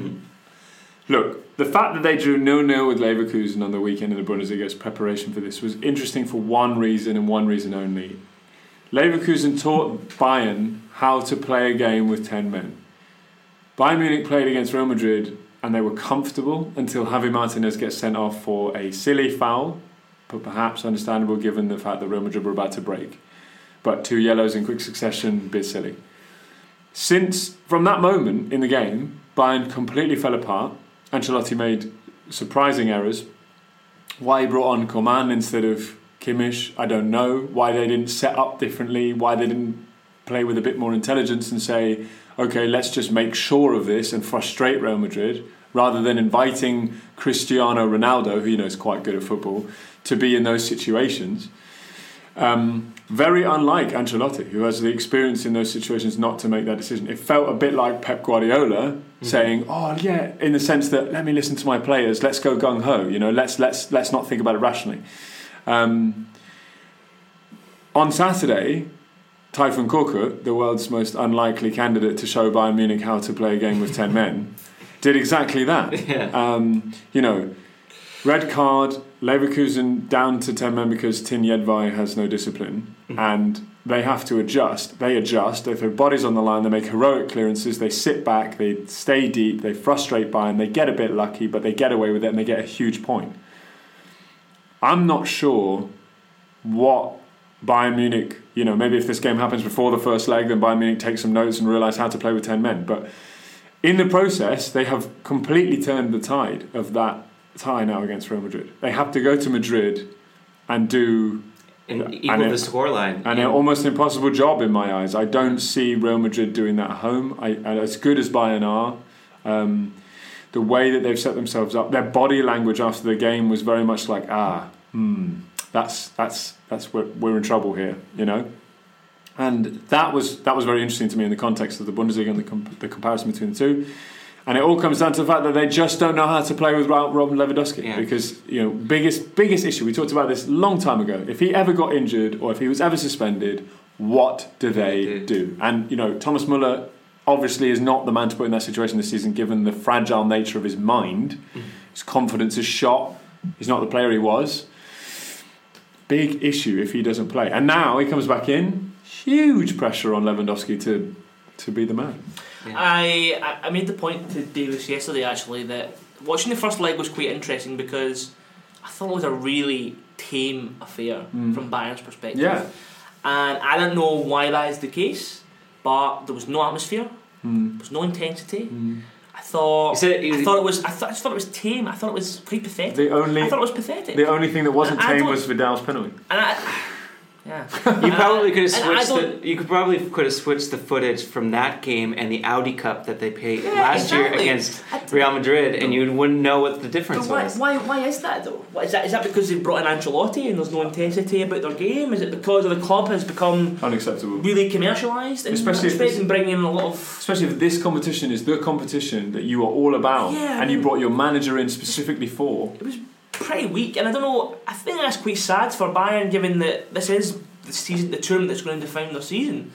Look, the fact that they drew 0-0 with Leverkusen on the weekend in the Bundesliga as preparation for this was interesting for one reason and one reason only. Leverkusen taught Bayern how to play a game with 10 men. Bayern Munich played against Real Madrid and they were comfortable until Javi Martinez gets sent off for a silly foul, but perhaps understandable given the fact that Real Madrid were about to break. But 2 yellows in quick succession, a bit silly. From that moment in the game, Bayern completely fell apart. Ancelotti made surprising errors. Why he brought on Coman instead of Kimmich, I don't know. Why they didn't set up differently, why they didn't play with a bit more intelligence and say, okay, let's just make sure of this and frustrate Real Madrid, rather than inviting Cristiano Ronaldo, who is quite good at football, to be in those situations. Very unlike Ancelotti, who has the experience in those situations not to make that decision. It felt a bit like Pep Guardiola saying, "Oh yeah," in the sense that let me listen to my players. Let's go gung ho. Let's not think about it rationally. On Saturday, Tayfun Korkut, the world's most unlikely candidate to show Bayern Munich how to play a game with 10 men, did exactly that. Yeah. Red card, Leverkusen down to 10 men because Tin Jedvaj has no discipline, and they have to adjust. They adjust. If their body's on the line, they make heroic clearances, they sit back, they stay deep, they frustrate Bayern, they get a bit lucky, but they get away with it and they get a huge point. I'm not sure what Bayern Munich, maybe if this game happens before the first leg, then Bayern Munich takes some notes and realise how to play with 10 men, but in the process, they have completely turned the tide of that tie now against Real Madrid. They have to go to Madrid and do and equal the scoreline, and an almost impossible job in my eyes. I don't see Real Madrid doing that at home. And as good as Bayern are, the way that they've set themselves up, their body language after the game was very much like, that's we're in trouble here, you know. And that was very interesting to me in the context of the Bundesliga and the comparison between the two. And it all comes down to the fact that they just don't know how to play with Robin Lewandowski. Because, you know, biggest issue, we talked about this a long time ago. If he ever got injured or if he was ever suspended, what do they do? And, you know, Thomas Muller obviously is not the man to put in that situation this season, given the fragile nature of his mind. His confidence is shot. He's not the player he was. Big issue if he doesn't play. And now he comes back in. Huge pressure on Lewandowski to be the man. Yeah. I made the point to Davis yesterday actually that watching the first leg was quite interesting because I thought it was a really tame affair from Bayern's perspective. Yeah. And I don't know why that is the case, but there was no atmosphere, there was no intensity. I thought it was tame. I thought it was quite pathetic. I thought it was pathetic. The only thing that wasn't tame was Vidal's penalty. You probably could have switched. You could have switched the footage from that game and the Audi Cup that they played last year against Real Madrid, and you wouldn't know what the difference was. Why is that though? Is that because they've brought in Ancelotti and there's no intensity about their game? Is it because the club has become unacceptable, really commercialised, and bringing in a lot of? Especially if this competition is the competition that you are all about, and you brought your manager in specifically for. It was pretty weak, and I don't know. I think that's quite sad for Bayern, given that this is the season, the tournament that's going to define their season.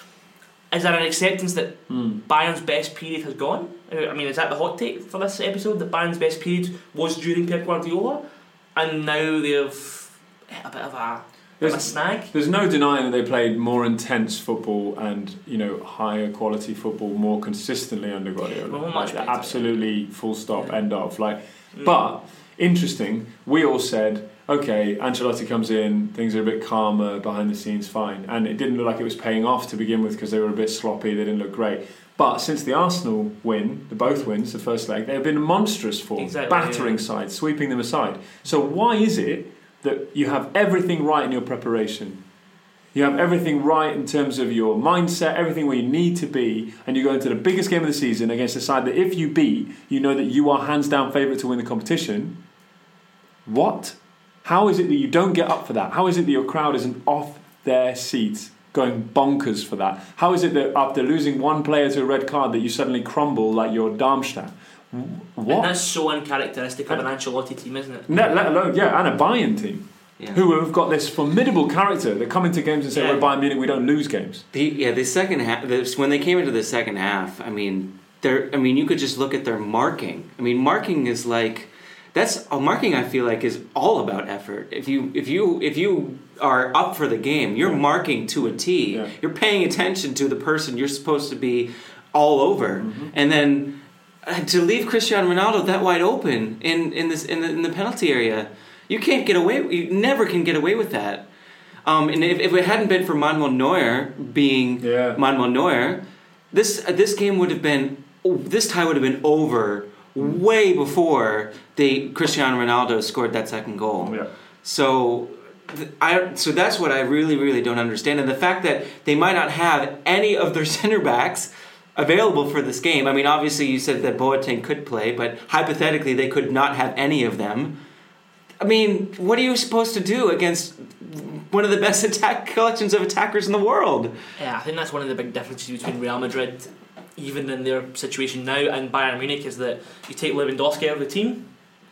Is there an acceptance that Bayern's best period has gone? I mean, is that the hot take for this episode? That Bayern's best period was during Pep Guardiola, and now they've hit a bit of a snag. There's no denying that they played more intense football and, you know, higher quality football more consistently under Guardiola. Absolutely, full stop, end of. But interesting, we all said, okay, Ancelotti comes in, things are a bit calmer behind the scenes, fine. And it didn't look like it was paying off to begin with because they were a bit sloppy, they didn't look great. But since the Arsenal win, both wins, the first leg, they've been monstrous for battering sides, sweeping them aside. So why is it that you have everything right in your preparation? You have everything right in terms of your mindset, everything where you need to be, and you go into the biggest game of the season against a side that if you beat, you know that you are hands down favourite to win the competition. What? How is it that you don't get up for that? How is it that your crowd isn't off their seats going bonkers for that? How is it that after losing one player to a red card that you suddenly crumble like you're Darmstadt? What? And that's so uncharacteristic of an Ancelotti team, isn't it? Let alone, and a Bayern team. Who have got this formidable character that come into games and say, we're Bayern Munich, we don't lose games. The second half, when they came into the second half, you could just look at their marking. I mean, marking is like... marking, I feel like, is all about effort. If you are up for the game, you're marking to a T. Yeah. You're paying attention to the person you're supposed to be all over, and then to leave Cristiano Ronaldo that wide open in the penalty area, you can't get away. You never can get away with that. And if it hadn't been for Manuel Neuer being Manuel Neuer, this game would have been this tie would have been over way before Cristiano Ronaldo scored that second goal. Yeah. So that's what I really, really don't understand. And the fact that they might not have any of their center backs available for this game. I mean, obviously you said that Boateng could play, but hypothetically they could not have any of them. I mean, what are you supposed to do against one of the best collections of attackers in the world? Yeah, I think that's one of the big differences between Real Madrid, even in their situation now, and Bayern Munich, is that you take Lewandowski out of the team,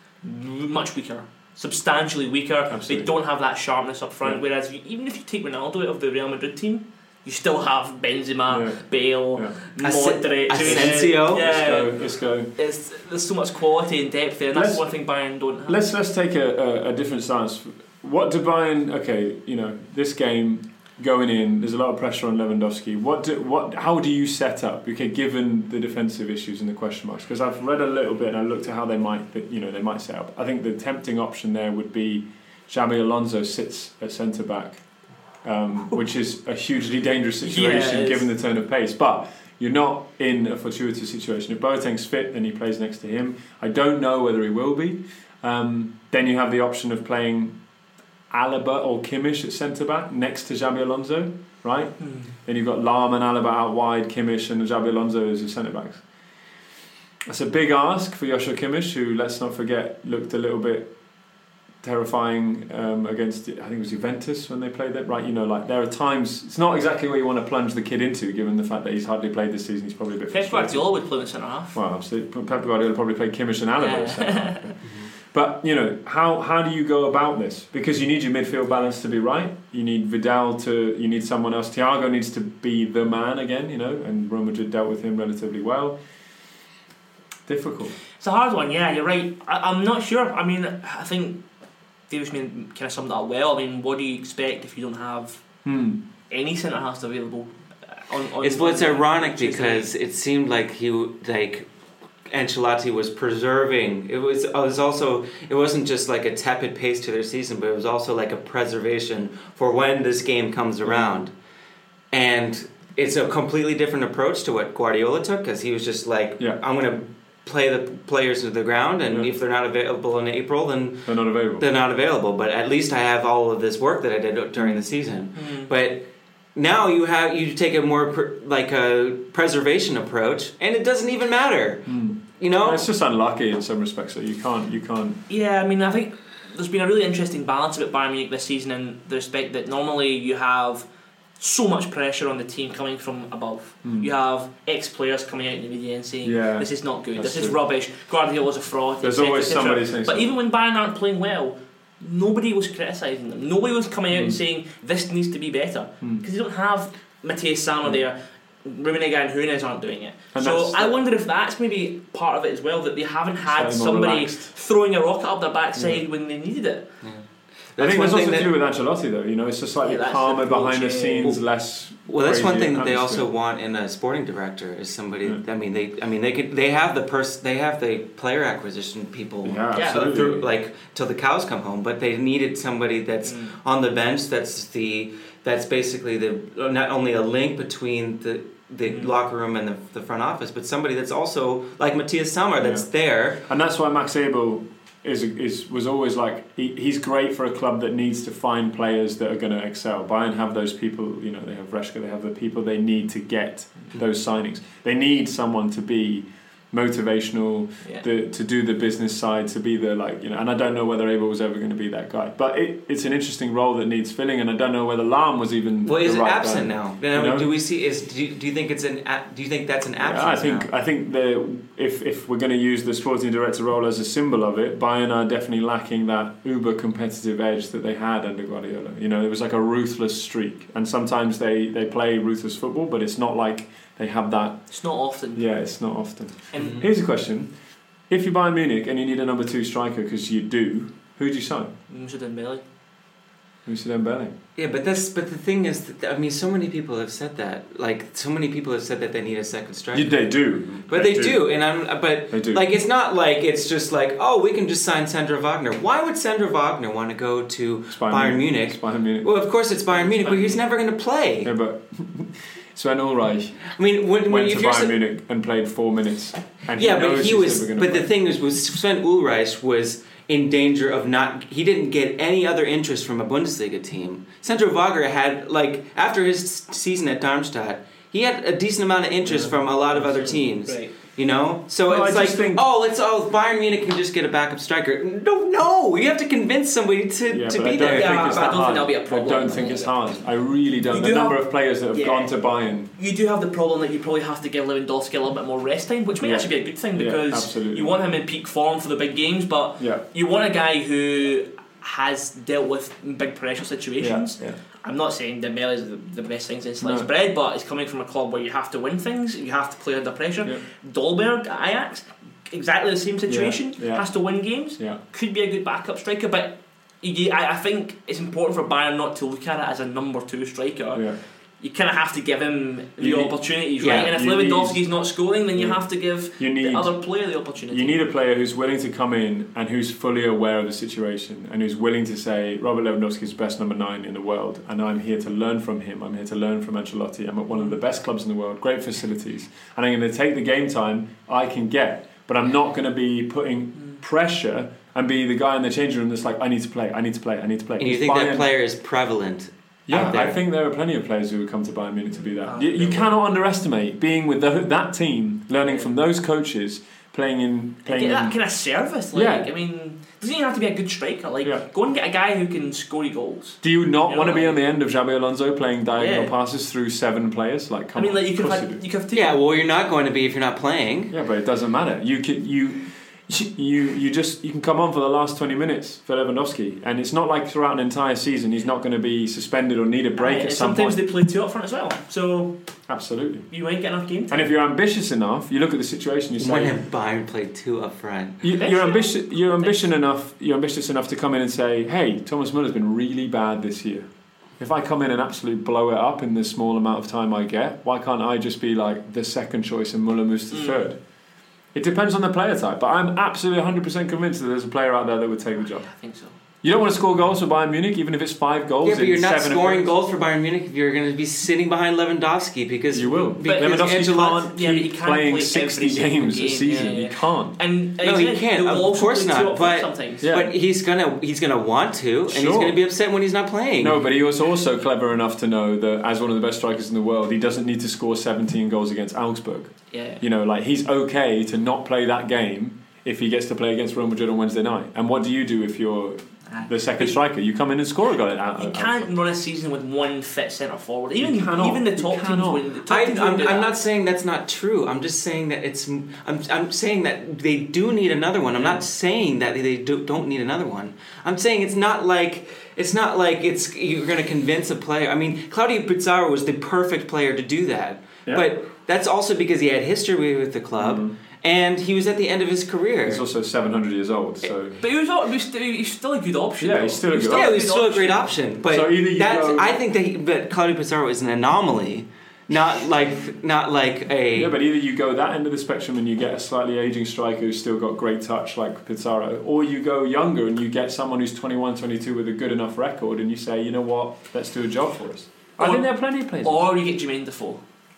much weaker, substantially weaker. Absolutely. They don't have that sharpness up front, whereas even if you take Ronaldo out of the Real Madrid team, you still have Benzema, Bale, Modric, Asensio. Let's go. There's so much quality and depth there, and that's one thing Bayern don't have. Let's take a different stance. What do Bayern... Okay, this game... Going in, there's a lot of pressure on Lewandowski. How do you set up? Okay, given the defensive issues and the question marks, because I've read a little bit and I looked at how they might set up. I think the tempting option there would be Xabi Alonso sits at centre back, which is a hugely dangerous situation given the turn of pace. But You're not in a fortuitous situation. If Boateng's fit, then he plays next to him. I don't know whether he will be. Then you have the option of playing Alaba or Kimmich at centre-back next to Xabi Alonso, right? Then you've got Lahm and Alaba out wide, Kimmich and Xabi Alonso as your centre-backs. That's a big ask for Joshua Kimmich, who, let's not forget, looked a little bit terrifying against, I think it was Juventus when they played that, right? You know, like there are times, it's not exactly where you want to plunge the kid into, given the fact that he's hardly played this season. He's probably a bit Pep frustrated. Guardiola would play in centre half. Well, absolutely. Pep Guardiola probably played Kimmich and Alaba at centre half. But, you know, how do you go about this? Because you need your midfield balance to be right. You need Vidal you need someone else. Thiago needs to be the man again, you know, and Real Madrid dealt with him relatively well. Difficult. It's a hard one, yeah, you're right. I'm not sure. I mean, I think David Schmid kind of summed that up well. I mean, what do you expect if you don't have any centre halves available? It's ironic because it seemed like Ancelotti was preserving. It wasn't just like a tepid pace to their season, but it was also like a preservation for when this game comes around. And it's a completely different approach to what Guardiola took, because he was just like, I'm going to play the players to the ground, and if they're not available in April, then they're not available. But at least I have all of this work that I did during the season. But now you take a more a preservation approach, and it doesn't even matter. You know, it's just unlucky in some respects. So you can't. Yeah, I mean, I think there's been a really interesting balance about Bayern Munich this season in the respect that normally you have so much pressure on the team coming from above. You have ex-players coming out in the media and saying, this is not good, this is rubbish, Guardiola's a fraud. There's always somebody saying But even when Bayern aren't playing well, nobody was criticising them. Nobody was coming out and saying, this needs to be better. Because you don't have Matthias Sammer there. Rummenigge and Hunes aren't doing it. And so I wonder if that's maybe part of it as well, that they haven't had somebody throwing a rocket up their backside when they needed it. I think there's also to do with Ancelotti, though. You know, it's just slightly calmer behind the scenes, less. Well, that's one thing that they also want in a sporting director is somebody. I mean, they have the player acquisition people through, like till the cows come home, but they needed somebody that's on the bench. That's basically not only a link between the locker room and the front office, but somebody that's also like Matthias Sammer that's there. And that's why Max Eberl was always like he's great for a club that needs to find players that are going to excel. Bayern have those people, you know, they have Reschke, they have the people they need to get those signings. They need someone to be motivational, to do the business side, to be the and I don't know whether Eberl was ever going to be that guy, but it's an interesting role that needs filling, and I don't know whether Lahm was even. Well, is it right absent now? Do we see? Do you think it's do you think that's an absence? I think if we're going to use the sporting director role as a symbol of it, Bayern are definitely lacking that uber competitive edge that they had under Guardiola. You know, it was like a ruthless streak, and sometimes they play ruthless football, but it's not like they have that. It's not often. Yeah, it's not often. Here's a question: if you Bayern Munich and you need a number 2 striker, because you do, who do you sign? Moussa Dembele. Yeah, but the thing is that, so many people have said that. Like, so many people have said that they need a second striker. They do. But they do. And they do. Like, it's not like it's just like, oh, we can just sign Sandro Wagner. Why would Sandro Wagner want to go to Bayern Munich? It's Bayern Munich. Well, of course it's Bayern Munich, but he's never going to play. Yeah, but Sven Ulreich went to Bayern Munich and played 4 minutes. And the thing was Sven Ulreich was in danger of he didn't get any other interest from a Bundesliga team. Sandro Wagner had, after his season at Darmstadt, he had a decent amount of interest from a lot of other teams. Right. You know? So Bayern Munich can just get a backup striker. No, you have to convince somebody to be there. I don't think that'll be a problem. I don't think it's hard. I really don't. The number of players that have gone to Bayern. You do have the problem that you probably have to give Lewandowski a little bit more rest time, which may actually be a good thing, because you want him in peak form for the big games, but you want a guy who has dealt with big pressure situations. I'm not saying Dembele is the best thing since sliced bread, but it's coming from a club where you have to win things, you have to play under pressure. Dolberg at Ajax, exactly the same situation, has to win games, could be a good backup striker, but I think it's important for Bayern not to look at it as a number 2 striker. you kind of have to give him the You need- opportunities, yeah, right? And if you Lewandowski's not scoring, then you have to give You need- the other player the opportunity. You need a player who's willing to come in and who's fully aware of the situation and who's willing to say, Robert Lewandowski is the best number 9 in the world, and I'm here to learn from him. I'm here to learn from Ancelotti. I'm at one of the best clubs in the world, great facilities, and I'm going to take the game time I can get. But I'm not going to be putting pressure and be the guy in the changing room that's like, I need to play, I need to play, I need to play. And you think that player is prevalent? Yeah, out there? I think there are plenty of players who would come to Bayern Munich to be that. Oh, You cannot underestimate being with that team, learning from those coaches, playing in. Get that kind of service, like, Yeah. I mean, doesn't even have to be a good striker. Like, Yeah. go and get a guy who can score you goals. Do you not You want to know, be like- on the end of Xabi Alonso playing diagonal Yeah. passes through 7 players? Like, come I mean, on, like you of could course have, you do. you could have Yeah, well, you're not going to be if you're not playing. Yeah, but it doesn't matter. You can come on for the last 20 minutes for Lewandowski, and it's not like throughout an entire season he's not going to be suspended or need a break at some sometimes point. they play 2 up front as well, so Absolutely. you might get enough game time. And if you're ambitious enough, you look at the situation. You When say, have Bayern played 2 up front? You're ambitious enough to come in and say, hey, Thomas Muller's been really bad this year. If I come in and absolutely blow it up in the small amount of time I get, why can't I just be like the second choice and Muller moves to third? It depends on the player type, but I'm absolutely 100% convinced that there's a player out there that would take the job. I think so. You don't want to score goals for Bayern Munich, even if it's 5 goals. Yeah, but you're in not 7 scoring appearances. goals for Bayern Munich if you're going to be sitting behind Lewandowski because You will. Because Lewandowski Ancelotti- can't yeah, but he keep can't playing play 60 every single games a game, season. yeah. He can't. And No, he again, can't. they will Of also course play 2 not, up front but- sometimes. Yeah. But he's gonna want to, and he's Sure. gonna be upset when he's not playing. No, but he was also clever enough to know that as one of the best strikers in the world, he doesn't need to score 17 goals against Augsburg. Yeah. You know, like he's okay to not play that game if he gets to play against Real Madrid on Wednesday night. And what do you do if you're the second striker? You come in and score a goal. You can't run a season with one fit centre forward. Even You cannot. even the You top teams cannot. wouldn't. The top teams wouldn't do I'm that. not saying that's not true. I'm just saying that it's. I'm saying that they do need another one. I'm not saying that they don't need another one. I'm saying it's not like it's you're going to convince a player. I mean, Claudio Pizarro was the perfect player to do that. Yeah. But that's also because he had history with the club, and he was at the end of his career. He's also 700 years old, so... But he's still a good option. Yeah, though. he's still a good Yeah, option. he's still a great option. But So either you go- I think that but Claudio Pizarro is an anomaly, not like a. Yeah, but either you go that end of the spectrum and you get a slightly aging striker who's still got great touch like Pizarro, or you go younger and you get someone who's 21, 22 with a good enough record and you say, you know what, let's do a job for us. I think there are plenty of players. Or you get Jermaine Defoe.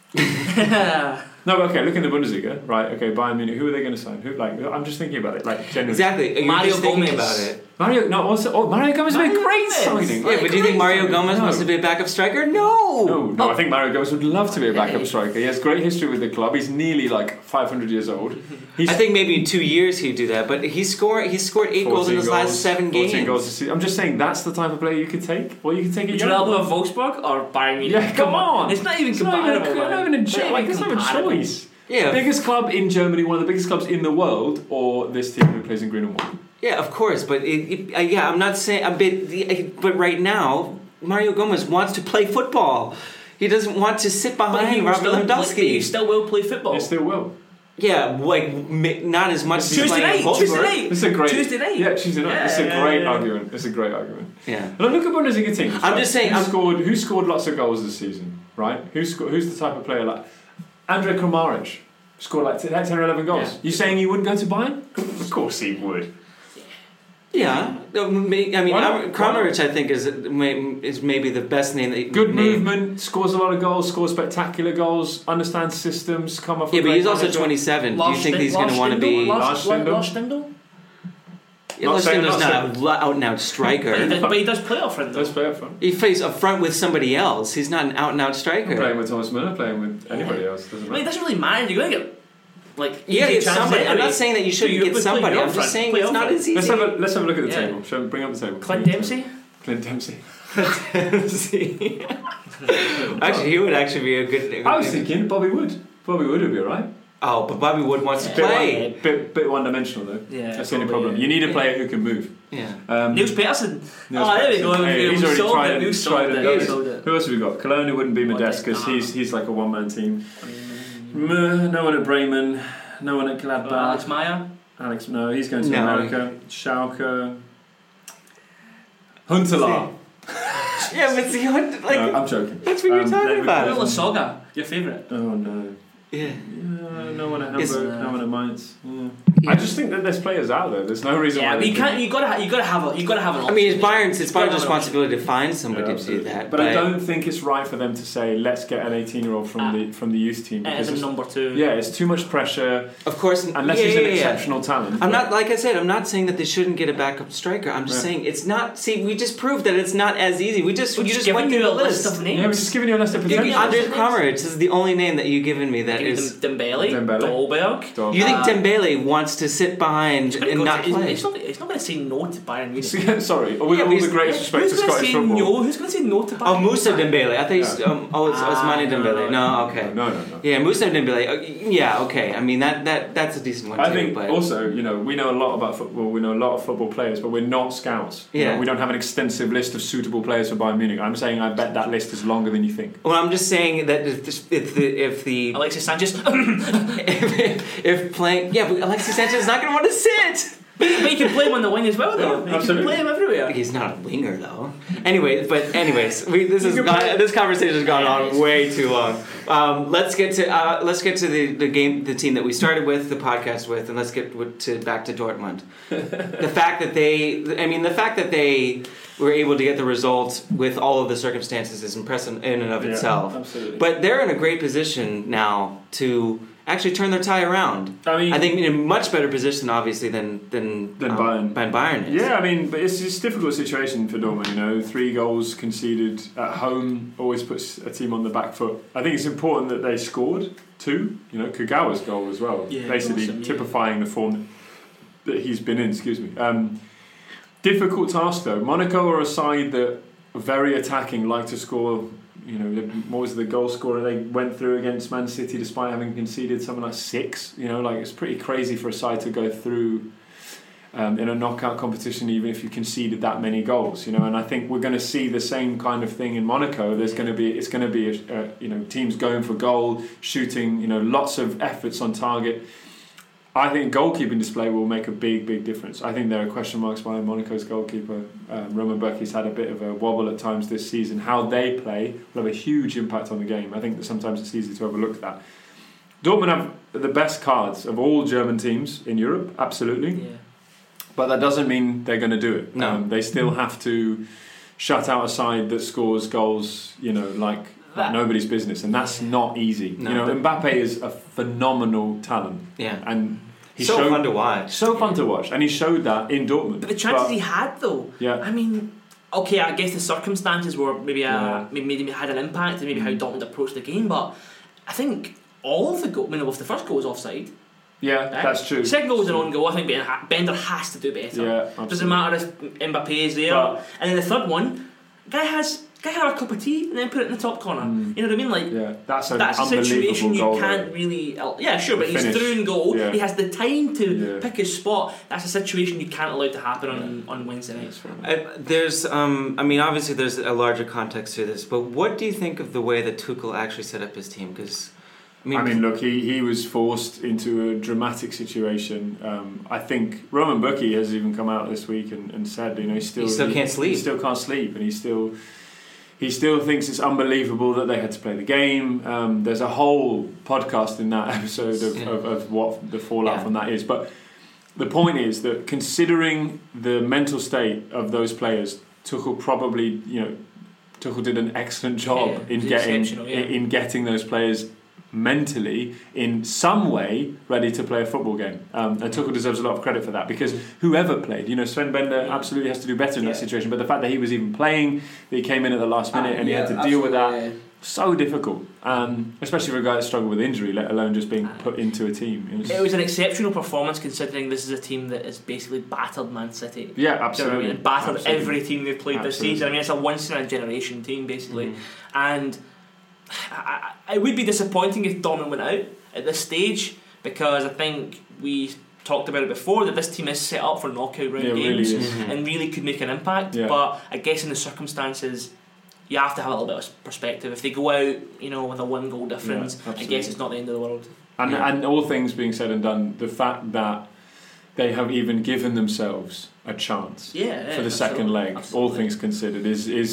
No, but okay, look in the Bundesliga, right? Okay, Bayern Munich, who are they going to sign? Who? Like, I'm just thinking about it, like, genuinely. Exactly. You're Mario just thinking Gomez. about it. Mario Gomez would be a great Gomez. signing. Yeah, but do you think Mario Gomez wants to be a backup striker? No. No, I think Mario Gomez would love to be a backup striker. He has great history with the club. He's nearly like 500 years old. He's I think maybe in 2 years he'd do that, but he scored 8 goals in his last 7 games. 14 goals a season. I'm just saying that's the type of player you could take. Or you could take a Would you young rather one. have Wolfsburg or Bayern Munich? Yeah, come on. It's not even It's not comparable. even, not even a choice. Like, it's not even a comparable. choice. Yeah. Biggest club in Germany, one of the biggest clubs in the world, or this team who plays in green and white. Yeah, of course, but I'm not saying. But right now, Mario Gomez wants to play football. He doesn't want to sit But behind he will Robert still, Lewandowski. he still will play football. They still will. Yeah, like not as much as he's Tuesday playing night. at Tuesday Wolfsburg. night. It's a great Tuesday night. Yeah, Tuesday night. Yeah, it's a great yeah. argument. It's a great argument. Yeah. And look at Bundesliga teams. I'm just saying, Who scored lots of goals this season, right? Who's the type of player like Andrej Kramaric scored like 10 or 11 goals? Yeah. You saying he wouldn't go to Bayern? Of course he would. Yeah, I mean, Why not? Kramaric, I think, is maybe the best name that you Good can name. movement, scores a lot of goals, scores spectacular goals, understands systems, come off. Yeah, a but great he's also manager. 27. Do you think he's going to want to be? Lars Stindl? Lars Stindl? Yeah, Not Lars saying- Stindl's not not an out-and-out striker. But he does play off front though. Let's play up front. He plays up front with somebody else. He's not an out-and-out striker. Playing with Thomas Müller, playing with anybody else, doesn't I mean, it matter. doesn't really matter. You're going to get like You gotta easy get chances somebody. I'm anyway. not saying that you shouldn't So get play somebody. your I'm just front, saying play it's your not front. as easy. Let's have a look at the Yeah. table. Shall we bring up the table? Clint Dempsey. Clint Dempsey. Actually, he would actually be a good. I was thinking Bobby Wood. Bobby Would be alright. Oh, but Bobby Wood wants to Yeah. play. Bit one-dimensional though. Yeah, That's the only probably, problem. You need a player who can move. Yeah. Niels Peterson. Niels Oh, there we Peterson. go. Hey, he's We already solved tried it. it. We solved Tried it. it. We solved it. Who else have we got? Cologne, it wouldn't be Modest because he's like a one-man team. No one at Bremen. No one at Gladbach. Alex Meyer. Alex, no, he's going to No. America. Schalke. Huntelaar. Yeah, but see, what, like, I'm joking. that's what you're talking about. Villa Saga, your favourite. Oh no. Yeah. No one at Hamburg, no one at Mainz. Yeah. Yeah. I just think that there's players out there. There's no reason Yeah, why. but you can't. You gotta have an. I mean, it's Bayern's You've gotta have an responsibility to find somebody to do that. But I don't think it's right for them to say, let's get an 18-year-old from the youth team. As a number 2. Yeah, it's too much pressure. Of course, unless he's an exceptional talent. I'm not, like I said, I'm not saying that they shouldn't get a backup striker. I'm just saying it's not. See, we just proved that it's not as easy. We just went through the list of names. Yeah, we're just giving you a list of potential. Andrej Kramaric is the only name that you've given me that is Dembele. Dolberg. You think Dembele wants to sit behind and not play? He's not going to say no to Bayern Munich. Sorry, with all the greatest respect to Scottish football. Who's going to say no to Bayern? Oh, Moussa Dembele. I thought it's Ousmane Dembele. No, okay. No. Yeah, Moussa Dembele. Yeah, okay. I mean that's a decent one too. I think but also, we know a lot about football. We know a lot of football players, but we're not scouts. Yeah. We don't have an extensive list of suitable players for Bayern Munich. I'm saying I bet that list is longer than you think. Well, I'm just saying that if the Alexis Sanchez. if playing, yeah, but Alexis Sanchez is not going to want to sit. But you can play him on the wing as well, though. You can play him everywhere. He's not a winger, though. Anyways, this conversation has gone on way too long. Let's get to the team that we started with the podcast with, and let's get back to Dortmund. the fact that they were able to get the result with all of the circumstances is impressive in and of itself. Absolutely. But they're in a great position now to actually turn their tie around. I think in a much better position, obviously, than Bayern is. Yeah, I mean, but it's a difficult situation for Dortmund. 3 goals conceded at home always puts a team on the back foot. I think it's important that they scored 2. Kagawa's goal as well, basically awesome, typifying the form that he's been in. Excuse me. Difficult task though. Monaco are a side that are very attacking, like to score. What was the goal scorer they went through against Man City despite having conceded something like 6? It's pretty crazy for a side to go through in a knockout competition, even if you conceded that many goals. And I think we're going to see the same kind of thing in Monaco. It's going to be teams going for goal, shooting, lots of efforts on target. I think goalkeeping display will make a big difference. I think there are question marks by Monaco's goalkeeper. Roman Bürki's had a bit of a wobble at times this season. How they play will have a huge impact on the game. I think that sometimes it's easy to overlook that. Dortmund have the best cards of all German teams in Europe, absolutely. Yeah. But that doesn't mean they're going to do it. No. They still have to shut out a side that scores goals, like nobody's business, and that's not easy. No. Mbappe is a phenomenal talent. Yeah. And fun to watch. So fun to watch, and he showed that in Dortmund. But the chances he had, though. Yeah. I mean, okay, I guess the circumstances were maybe had an impact, and maybe how Dortmund approached the game. But I think all of the goal. If the first goal was offside. Yeah, right? that's true. Second goal was an own goal. I think Bender has to do better. Yeah, absolutely. Doesn't matter if Mbappe is there. And then the third one, guy had a cup of tea and then put it in the top corner. You know what I mean? that's a situation you can't really. Yeah, sure, but he's through in goal. Yeah. He has the time to pick his spot. That's a situation you can't allow to happen on Wednesday nights. There's, obviously there's a larger context to this, but what do you think of the way that Tuchel actually set up his team? Because look, he was forced into a dramatic situation. I think Roman Bürki has even come out this week and said, he still can't sleep. He still can't sleep, and he still thinks it's unbelievable that they had to play the game. There's a whole podcast in that episode of what the fallout from that is. But the point is that considering the mental state of those players, Tuchel probably, Tuchel did an excellent job in getting those players mentally in some way ready to play a football game, and Tuchel deserves a lot of credit for that, because whoever played, Sven Bender absolutely has to do better in that situation, but the fact that he was even playing, that he came in at the last minute and he had to deal with that, so difficult, especially for a guy that struggled with injury, let alone just being put into a team. It was an exceptional performance considering this is a team that has basically battered Man City. Yeah, absolutely. And battered every team they've played this season. It's a once in a generation team basically, and it would be disappointing if Dortmund went out at this stage, because I think we talked about it before that this team is set up for knockout round games and really could make an impact. But I guess in the circumstances, you have to have a little bit of perspective. If they go out, with a 1 goal difference, I guess it's not the end of the world. And all things being said and done, the fact that they have even given themselves a chance for the second leg, all things considered, is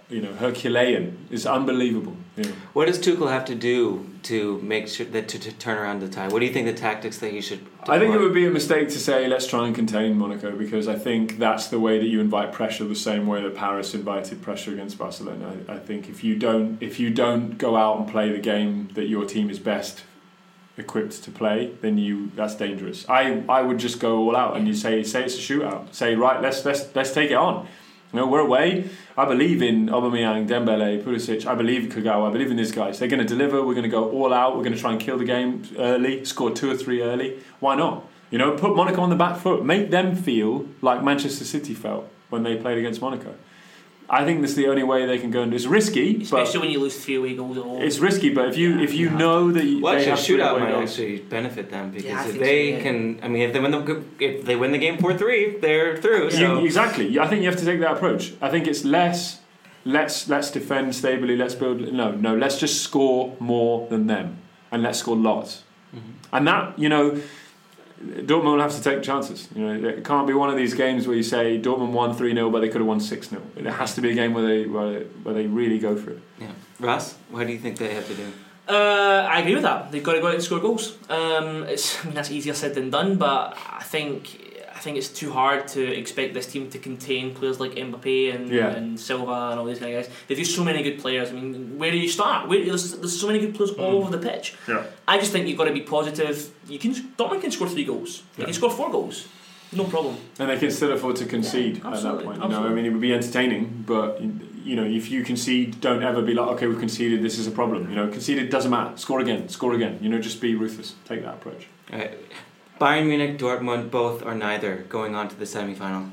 Herculean. It's unbelievable. Yeah. What does Tuchel have to do to make sure that to turn around the tide? What do you think the tactics that he should deploy? I think it would be a mistake to say let's try and contain Monaco, because I think that's the way that you invite pressure, the same way that Paris invited pressure against Barcelona. I think if you don't go out and play the game that your team is best equipped to play, then that's dangerous. I would just go all out and you say it's a shootout. Say, right, let's take it on. We're away. I believe in Aubameyang, Dembele, Pulisic. I believe in Kagawa. I believe in these guys. They're going to deliver. We're going to go all out. We're going to try and kill the game early, score 2 or 3 early. Why not? Put Monaco on the back foot. Make them feel like Manchester City felt when they played against Monaco. I think that's the only way they can go and do it. It's risky, especially when you lose 3 away goals at home. It's risky, but if you know that you actually, a shootout might actually benefit them, because if they can, I mean, if they win the game 4-3, they're through. So. Exactly. I think you have to take that approach. I think it's less. Let's defend stably. Let's build. No. Let's just score more than them, and let's score lots. Mm-hmm. And that Dortmund will have to take chances. It can't be one of these games where you say Dortmund won 3-0, but they could have won 6-0. It has to be a game where they really go for it. Yeah, Ross, what do you think they have to do? I agree with that. They've got to go out and score goals. That's easier said than done, but I think it's too hard to expect this team to contain players like Mbappe and Silva and all these kind of guys. They've used so many good players. I mean, where do you start? There's so many good players all over the pitch. Yeah. I just think you've got to be positive. Dortmund can score 3 goals. They can score 4 goals. No problem. And they can still afford to concede at that point. It would be entertaining, but if you concede, don't ever be like, okay, we've conceded, this is a problem. Conceded doesn't matter. Score again. Just be ruthless. Take that approach. All right. Bayern Munich, Dortmund, both or neither going on to the semi-final?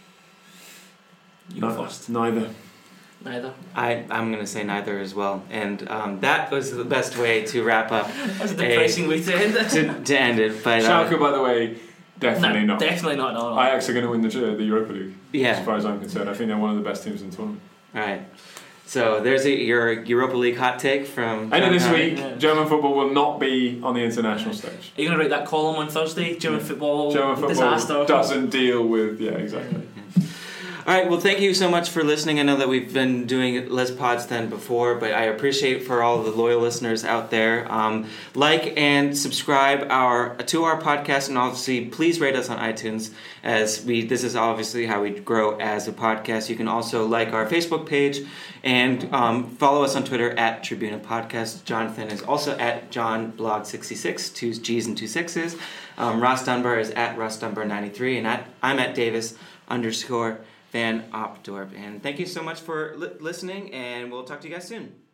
You go first. Neither. I'm going to say neither as well. And that was the best way to wrap up. That's a depressing way to end it. to end it. But, Schalke, by the way, definitely not. Definitely not. No. Ajax are going to win the Europa League, as far as I'm concerned. I think they're one of the best teams in the tournament. All right. So there's your Europa League hot take from... End of this week, German football will not be on the international stage. Are you going to write that column on Thursday? German football disaster. Doesn't deal with... Yeah, exactly. All right, well, thank you so much for listening. I know that we've been doing less pods than before, but I appreciate for all the loyal listeners out there. Like and subscribe to our podcast, and obviously, please rate us on iTunes, as this is obviously how we grow as a podcast. You can also like our Facebook page and follow us on Twitter at Tribuna Podcast. Jonathan is also at JohnBlog66, 2 G's and 2 6's. Ross Dunbar is at RossDunbar93, and I'm at Davis_Van Opdorp. And thank you so much for listening, and we'll talk to you guys soon.